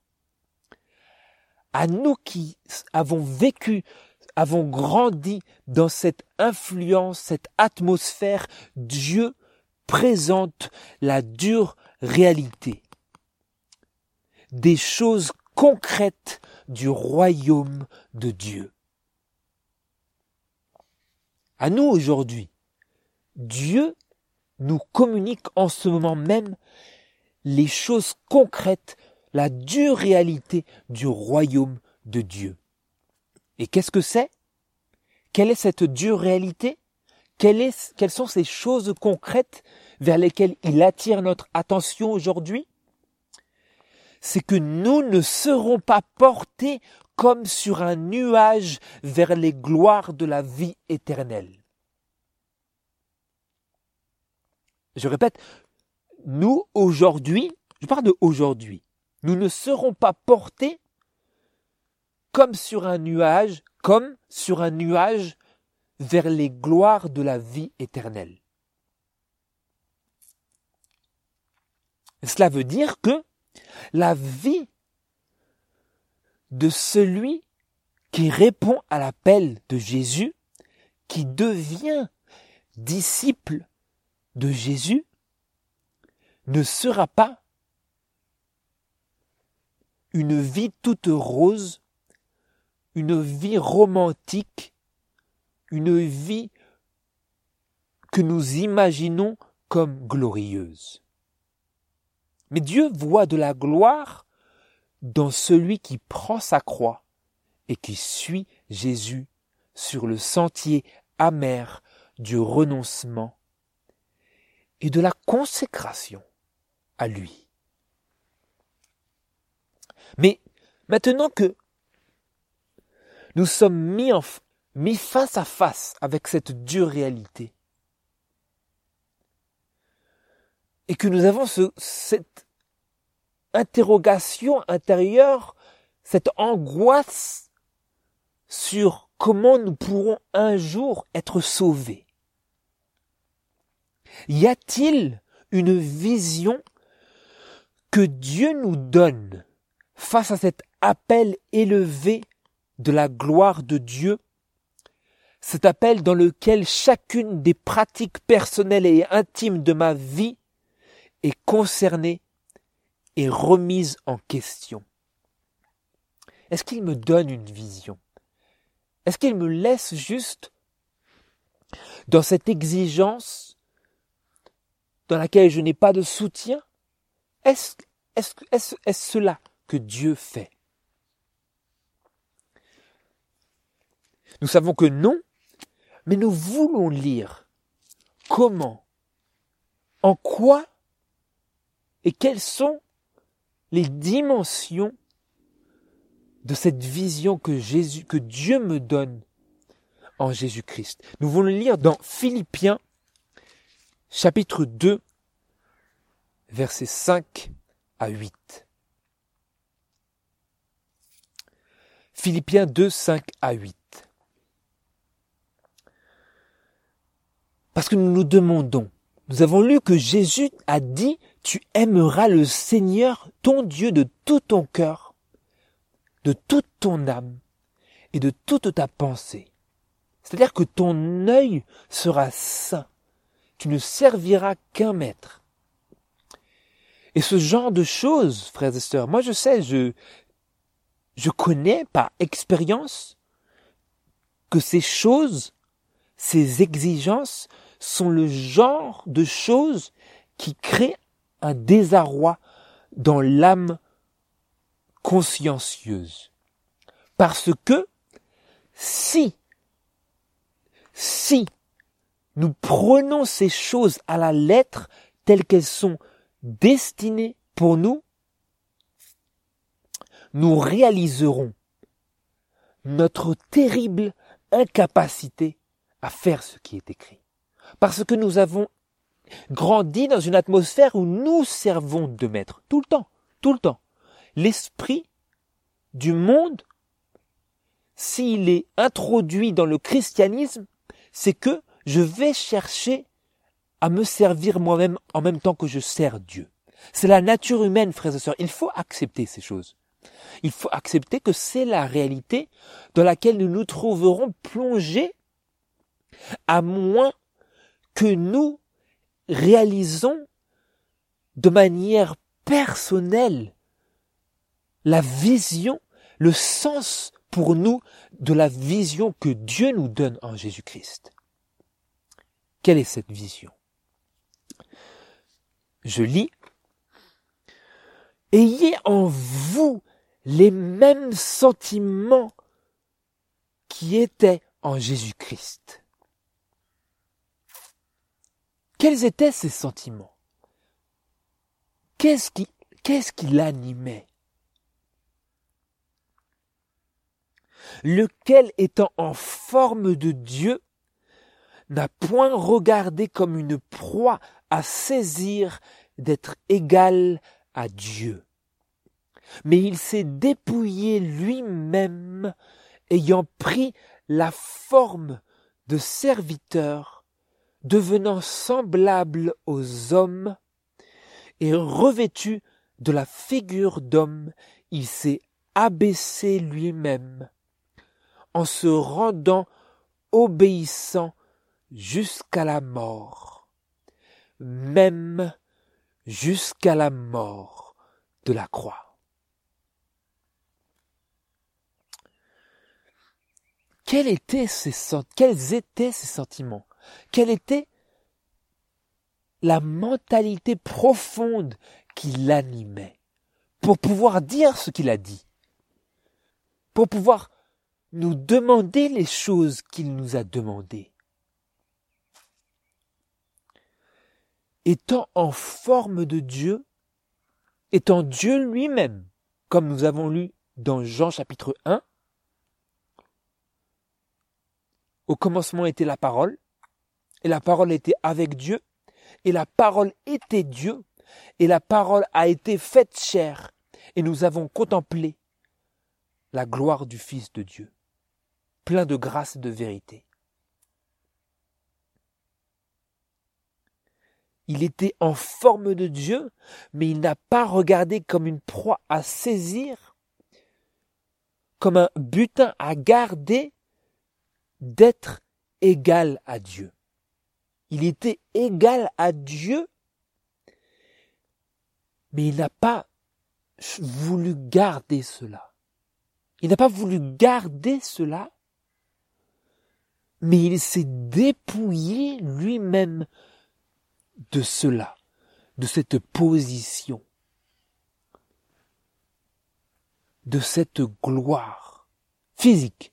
à nous qui avons vécu, avons grandi dans cette influence, cette atmosphère, Dieu présente la dure réalité des choses concrètes du royaume de Dieu. À nous aujourd'hui, Dieu nous communique en ce moment même les choses concrètes, la dure réalité du royaume de Dieu. Et qu'est-ce que c'est? Quelle est cette dure réalité? Quelle est, quelles sont ces choses concrètes vers lesquelles il attire notre attention aujourd'hui? C'est que nous ne serons pas portés comme sur un nuage vers les gloires de la vie éternelle. Je répète, nous aujourd'hui, je parle de aujourd'hui, nous ne serons pas portés comme sur un nuage, comme sur un nuage vers les gloires de la vie éternelle. Cela veut dire que la vie de celui qui répond à l'appel de Jésus, qui devient disciple de Jésus, ne sera pas une vie toute rose, une vie romantique, une vie que nous imaginons comme glorieuse. Mais Dieu voit de la gloire dans celui qui prend sa croix et qui suit Jésus sur le sentier amer du renoncement et de la consécration à lui. Mais maintenant que nous sommes mis, en, mis face à face avec cette dure réalité, et que nous avons ce, cette interrogation intérieure, cette angoisse sur comment nous pourrons un jour être sauvés. Y a-t-il une vision que Dieu nous donne face à cet appel élevé de la gloire de Dieu, cet appel dans lequel chacune des pratiques personnelles et intimes de ma vie est concernée et remise en question? Est-ce qu'il me donne une vision? Est-ce qu'il me laisse juste dans cette exigence dans laquelle je n'ai pas de soutien? Est-ce, est-ce, est-ce, est-ce cela que Dieu fait? Nous savons que non, mais nous voulons lire comment, en quoi et quelles sont les dimensions de cette vision que Jésus, que Dieu me donne en Jésus-Christ. Nous voulons lire dans Philippiens, chapitre deux, versets cinq à huit. Philippiens deux, cinq à huit. Parce que nous nous demandons, nous avons lu que Jésus a dit « Tu aimeras le Seigneur, ton Dieu, de tout ton cœur, de toute ton âme et de toute ta pensée. » C'est-à-dire que ton œil sera saint. Tu ne serviras qu'un maître. Et ce genre de choses, frères et sœurs, moi je sais, je, je connais par expérience que ces choses, ces exigences sont le genre de choses qui créent un désarroi dans l'âme consciencieuse. Parce que si, si nous prenons ces choses à la lettre telles qu'elles sont destinées pour nous, nous réaliserons notre terrible incapacité à faire ce qui est écrit. Parce que nous avons grandi dans une atmosphère où nous servons de maître. Tout le temps, tout le temps. L'esprit du monde, s'il est introduit dans le christianisme, c'est que je vais chercher à me servir moi-même en même temps que je sers Dieu. C'est la nature humaine, frères et sœurs. Il faut accepter ces choses. Il faut accepter que c'est la réalité dans laquelle nous nous trouverons plongés, à moins que nous réalisons de manière personnelle la vision, le sens pour nous de la vision que Dieu nous donne en Jésus-Christ. Quelle est cette vision? Je lis. Ayez en vous les mêmes sentiments qui étaient en Jésus-Christ. Quels étaient ces sentiments? Qu'est-ce qui, qu'est-ce qui l'animait? Lequel, étant en forme de Dieu, n'a point regardé comme une proie à saisir d'être égal à Dieu. Mais il s'est dépouillé lui-même, ayant pris la forme de serviteur, devenant semblable aux hommes, et revêtu de la figure d'homme, il s'est abaissé lui-même, en se rendant obéissant jusqu'à la mort, même jusqu'à la mort de la croix. Quels étaient ces, quels étaient ces sentiments? Quelle était la mentalité profonde qui l'animait pour pouvoir dire ce qu'il a dit, pour pouvoir nous demander les choses qu'il nous a demandées? Étant en forme de Dieu, étant Dieu lui-même, comme nous avons lu dans Jean chapitre un, au commencement était la parole, et la parole était avec Dieu, et la parole était Dieu, et la parole a été faite chair, et nous avons contemplé la gloire du Fils de Dieu, plein de grâce et de vérité. Il était en forme de Dieu, mais il n'a pas regardé comme une proie à saisir, comme un butin à garder, d'être égal à Dieu. Il était égal à Dieu, mais il n'a pas voulu garder cela. Il n'a pas voulu garder cela, mais il s'est dépouillé lui-même de cela, de cette position, de cette gloire physique.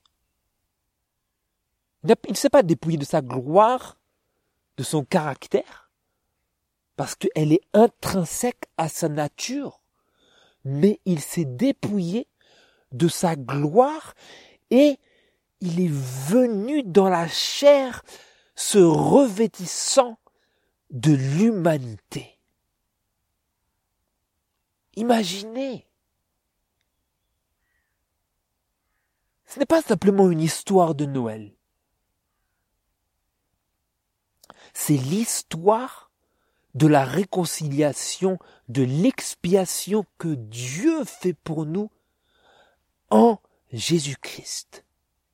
Il ne s'est pas dépouillé de sa gloire, de son caractère, parce qu'elle est intrinsèque à sa nature, mais il s'est dépouillé de sa gloire et il est venu dans la chair se revêtissant de l'humanité. Imaginez, ce n'est pas simplement une histoire de Noël. C'est l'histoire de la réconciliation, de l'expiation que Dieu fait pour nous en Jésus-Christ.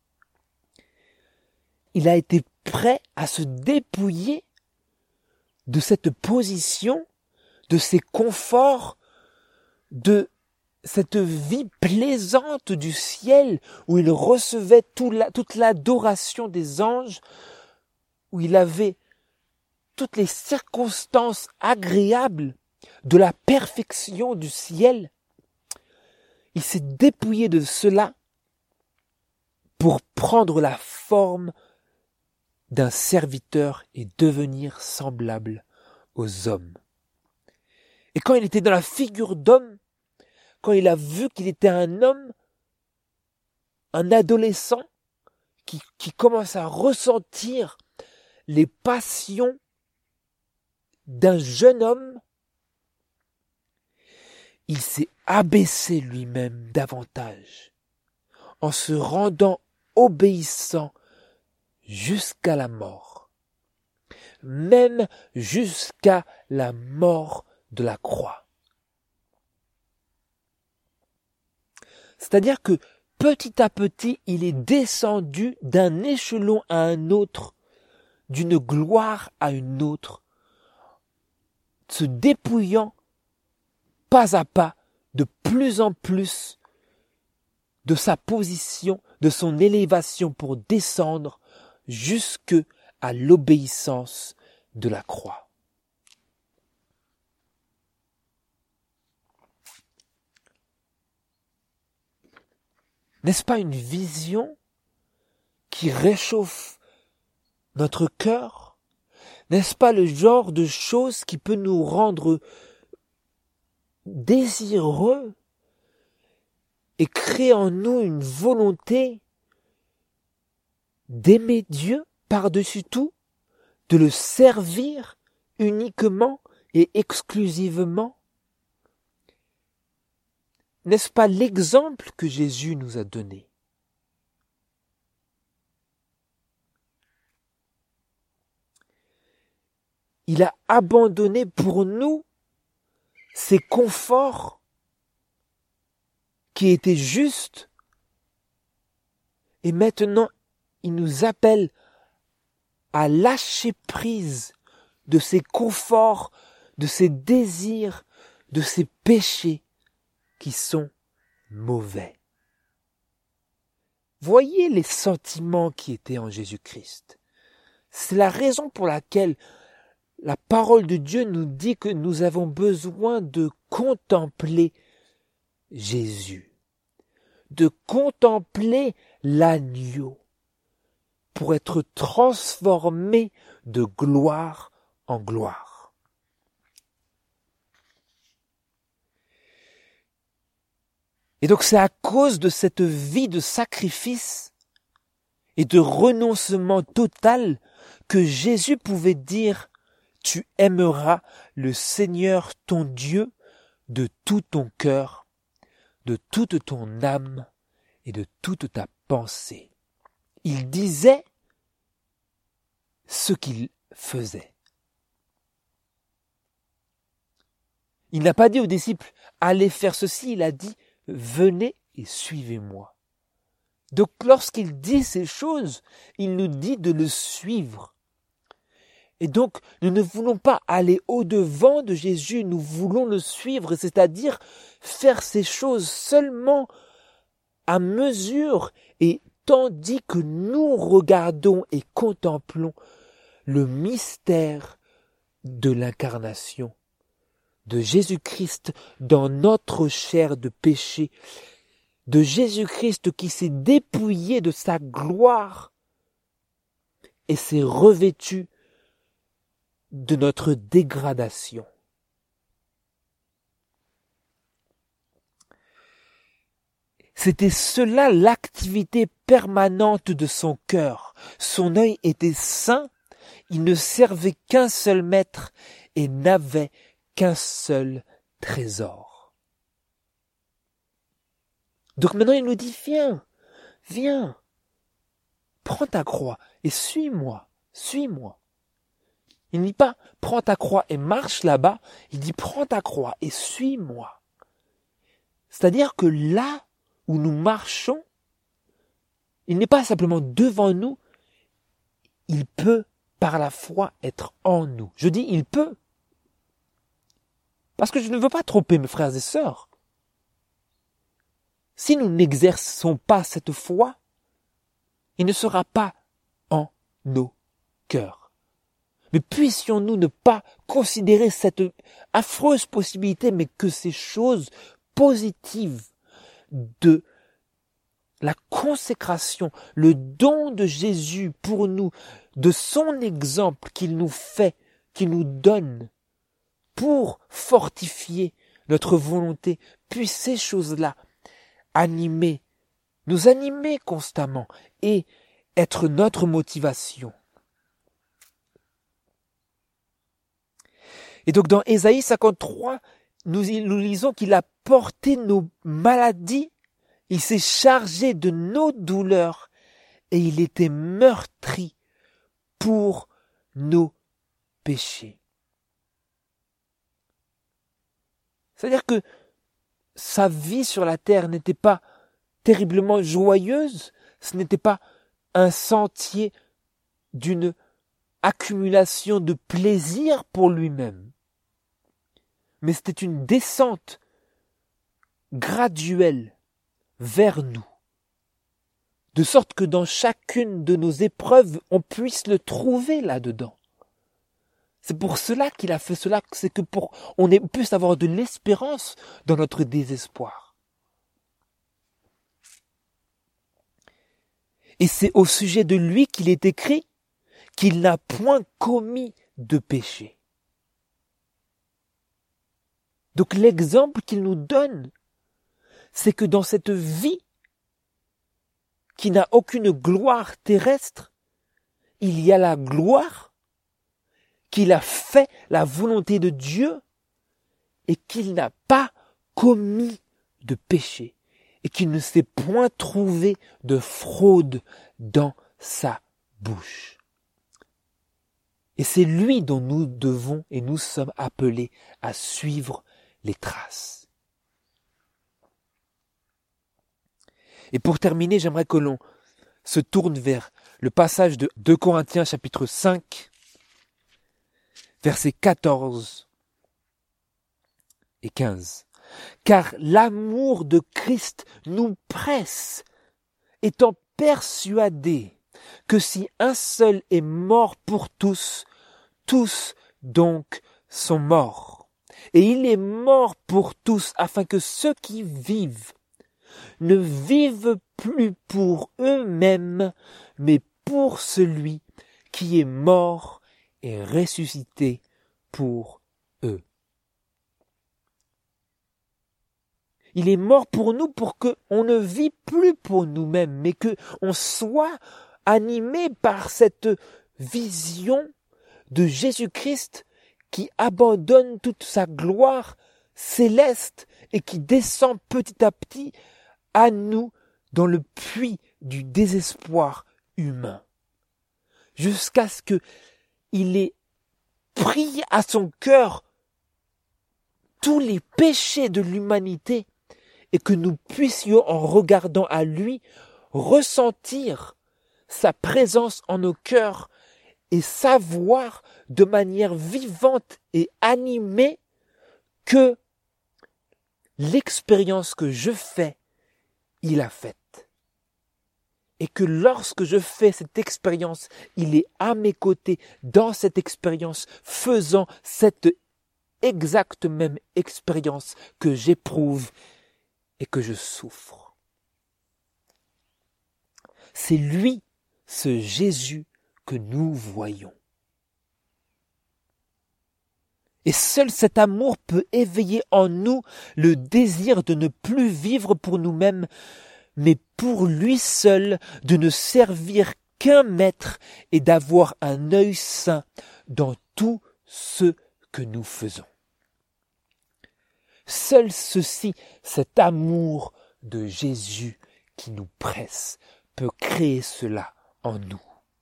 Il a été prêt à se dépouiller de cette position, de ces conforts, de cette vie plaisante du ciel où il recevait tout la, toute l'adoration des anges, où il avait toutes les circonstances agréables de la perfection du ciel. Il s'est dépouillé de cela pour prendre la forme d'un serviteur et devenir semblable aux hommes. Et quand il était dans la figure d'homme, quand il a vu qu'il était un homme, un adolescent, qui, qui commence à ressentir les passions d'un jeune homme, il s'est abaissé lui-même davantage, en se rendant obéissant jusqu'à la mort, même jusqu'à la mort de la croix. C'est-à-dire que petit à petit, il est descendu d'un échelon à un autre, d'une gloire à une autre, se dépouillant pas à pas, de plus en plus, de sa position, de son élévation pour descendre jusque à l'obéissance de la croix. N'est-ce pas une vision qui réchauffe notre cœur? N'est-ce pas le genre de chose qui peut nous rendre désireux et créer en nous une volonté d'aimer Dieu par-dessus tout, de le servir uniquement et exclusivement? N'est-ce pas l'exemple que Jésus nous a donné? Il a abandonné pour nous ses conforts qui étaient justes, et maintenant il nous appelle à lâcher prise de ses conforts, de ses désirs, de ses péchés qui sont mauvais. Voyez les sentiments qui étaient en Jésus-Christ. C'est la raison pour laquelle la parole de Dieu nous dit que nous avons besoin de contempler Jésus, de contempler l'agneau pour être transformé de gloire en gloire. Et donc c'est à cause de cette vie de sacrifice et de renoncement total que Jésus pouvait dire « Tu aimeras le Seigneur ton Dieu de tout ton cœur, de toute ton âme et de toute ta pensée. » Il disait ce qu'il faisait. Il n'a pas dit aux disciples « Allez faire ceci », il a dit « Venez et suivez-moi ». Donc lorsqu'il dit ces choses, il nous dit de le suivre. Et donc, nous ne voulons pas aller au-devant de Jésus, nous voulons le suivre, c'est-à-dire faire ces choses seulement à mesure et tandis que nous regardons et contemplons le mystère de l'incarnation de Jésus-Christ dans notre chair de péché, de Jésus-Christ qui s'est dépouillé de sa gloire et s'est revêtu de notre dégradation. C'était cela l'activité permanente de son cœur. Son œil était saint, il ne servait qu'un seul maître et n'avait qu'un seul trésor. Donc maintenant il nous dit, viens, viens, prends ta croix et suis-moi, suis-moi. Il ne dit pas, prends ta croix et marche là-bas, il dit, prends ta croix et suis-moi. C'est-à-dire que là où nous marchons, il n'est pas simplement devant nous, il peut par la foi être en nous. Je dis, il peut. Parce que je ne veux pas tromper mes frères et sœurs. Si nous n'exerçons pas cette foi, il ne sera pas en nos cœurs. Mais puissions-nous ne pas considérer cette affreuse possibilité, mais que ces choses positives de la consécration, le don de Jésus pour nous, de son exemple qu'il nous fait, qu'il nous donne, pour fortifier notre volonté, puissent ces choses-là animer, nous animer constamment et être notre motivation. Et donc dans Ésaïe cinquante-trois, nous, nous lisons qu'il a porté nos maladies, il s'est chargé de nos douleurs et il était meurtri pour nos péché. C'est-à-dire que sa vie sur la terre n'était pas terriblement joyeuse, ce n'était pas un sentier d'une accumulation de plaisir pour lui-même, mais c'était une descente graduelle vers nous, de sorte que dans chacune de nos épreuves, on puisse le trouver là-dedans. C'est pour cela qu'il a fait cela, c'est que pour on puisse avoir de l'espérance dans notre désespoir. Et c'est au sujet de lui qu'il est écrit qu'il n'a point commis de péché. Donc l'exemple qu'il nous donne, c'est que dans cette vie qui n'a aucune gloire terrestre, il y a la gloire qu'il a fait la volonté de Dieu et qu'il n'a pas commis de péché et qu'il ne s'est point trouvé de fraude dans sa bouche. Et c'est lui dont nous devons et nous sommes appelés à suivre les traces. Et pour terminer, j'aimerais que l'on se tourne vers le passage de deux Corinthiens chapitre cinq, versets quatorze et quinze. Car l'amour de Christ nous presse, étant persuadés que si un seul est mort pour tous, tous donc sont morts. Et il est mort pour tous, afin que ceux qui vivent ne vivent plus pour eux-mêmes, mais pour celui qui est mort et ressuscité pour eux. Il est mort pour nous pour qu'on ne vit plus pour nous-mêmes, mais qu'on soit animé par cette vision de Jésus-Christ qui abandonne toute sa gloire céleste et qui descend petit à petit à nous dans le puits du désespoir humain, jusqu'à ce qu'il ait pris à son cœur tous les péchés de l'humanité et que nous puissions, en regardant à lui, ressentir sa présence en nos cœurs et savoir de manière vivante et animée que l'expérience que je fais, il a faite. Et que lorsque je fais cette expérience, il est à mes côtés dans cette expérience, faisant cette exacte même expérience que j'éprouve et que je souffre. C'est lui, ce Jésus, que nous voyons. Et seul cet amour peut éveiller en nous le désir de ne plus vivre pour nous-mêmes, mais pour lui seul, de ne servir qu'un maître et d'avoir un œil saint dans tout ce que nous faisons. Seul ceci, cet amour de Jésus qui nous presse, peut créer cela en nous.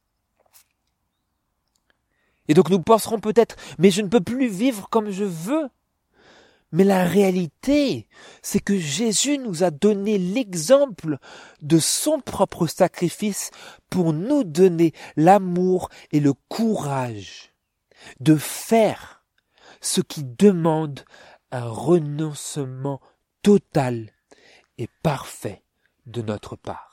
Et donc nous penserons peut-être, mais je ne peux plus vivre comme je veux. Mais la réalité, c'est que Jésus nous a donné l'exemple de son propre sacrifice pour nous donner l'amour et le courage de faire ce qui demande un renoncement total et parfait de notre part.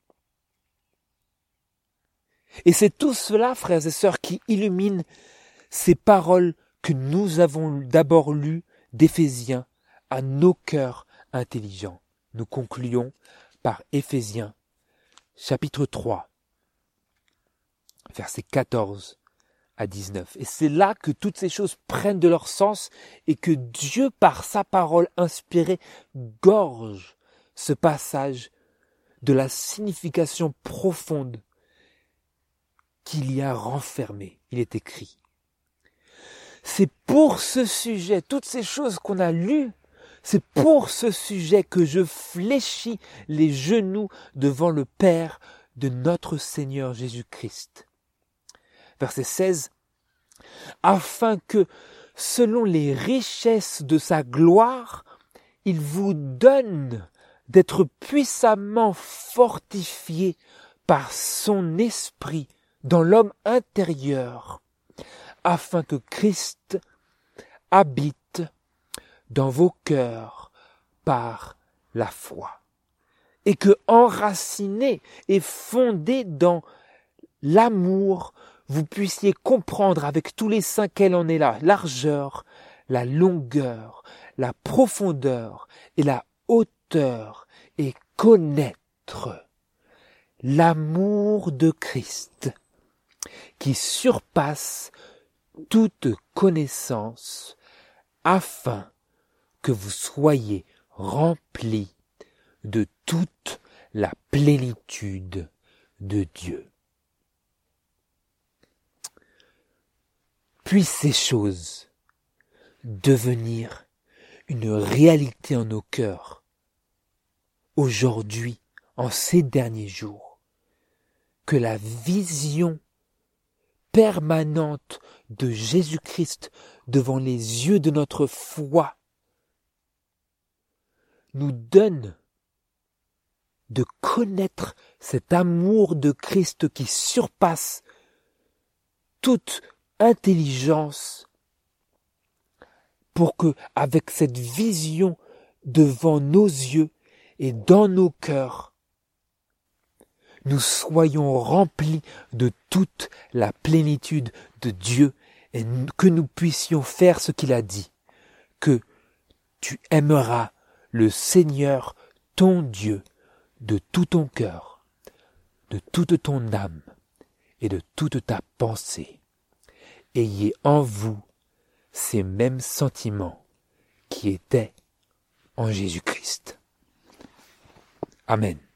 Et c'est tout cela, frères et sœurs, qui illumine ces paroles que nous avons d'abord lues d'Éphésiens à nos cœurs intelligents. Nous concluons par Éphésiens, chapitre trois, versets quatorze à dix-neuf. Et c'est là que toutes ces choses prennent de leur sens et que Dieu, par sa parole inspirée, gorge ce passage de la signification profonde qu'il y a renfermé. Il est écrit. C'est pour ce sujet, toutes ces choses qu'on a lues, c'est pour ce sujet que je fléchis les genoux devant le Père de notre Seigneur Jésus-Christ. Verset seize. afin que, selon les richesses de sa gloire, il vous donne d'être puissamment fortifié par son esprit dans l'homme intérieur, afin que Christ habite dans vos cœurs par la foi, et que, enraciné et fondé dans l'amour, vous puissiez comprendre avec tous les saints quelle en est la largeur, la longueur, la profondeur et la hauteur, et connaître l'amour de Christ qui surpasse toute connaissance, afin que vous soyez remplis de toute la plénitude de Dieu. Puissent ces choses devenir une réalité en nos cœurs, aujourd'hui, en ces derniers jours, que la vision permanente de Jésus-Christ devant les yeux de notre foi nous donne de connaître cet amour de Christ qui surpasse toute intelligence, pour que, avec cette vision devant nos yeux et dans nos cœurs, nous soyons remplis de toute la plénitude de Dieu et que nous puissions faire ce qu'il a dit, que tu aimeras le Seigneur ton Dieu de tout ton cœur, de toute ton âme et de toute ta pensée. Ayez en vous ces mêmes sentiments qui étaient en Jésus-Christ. Amen.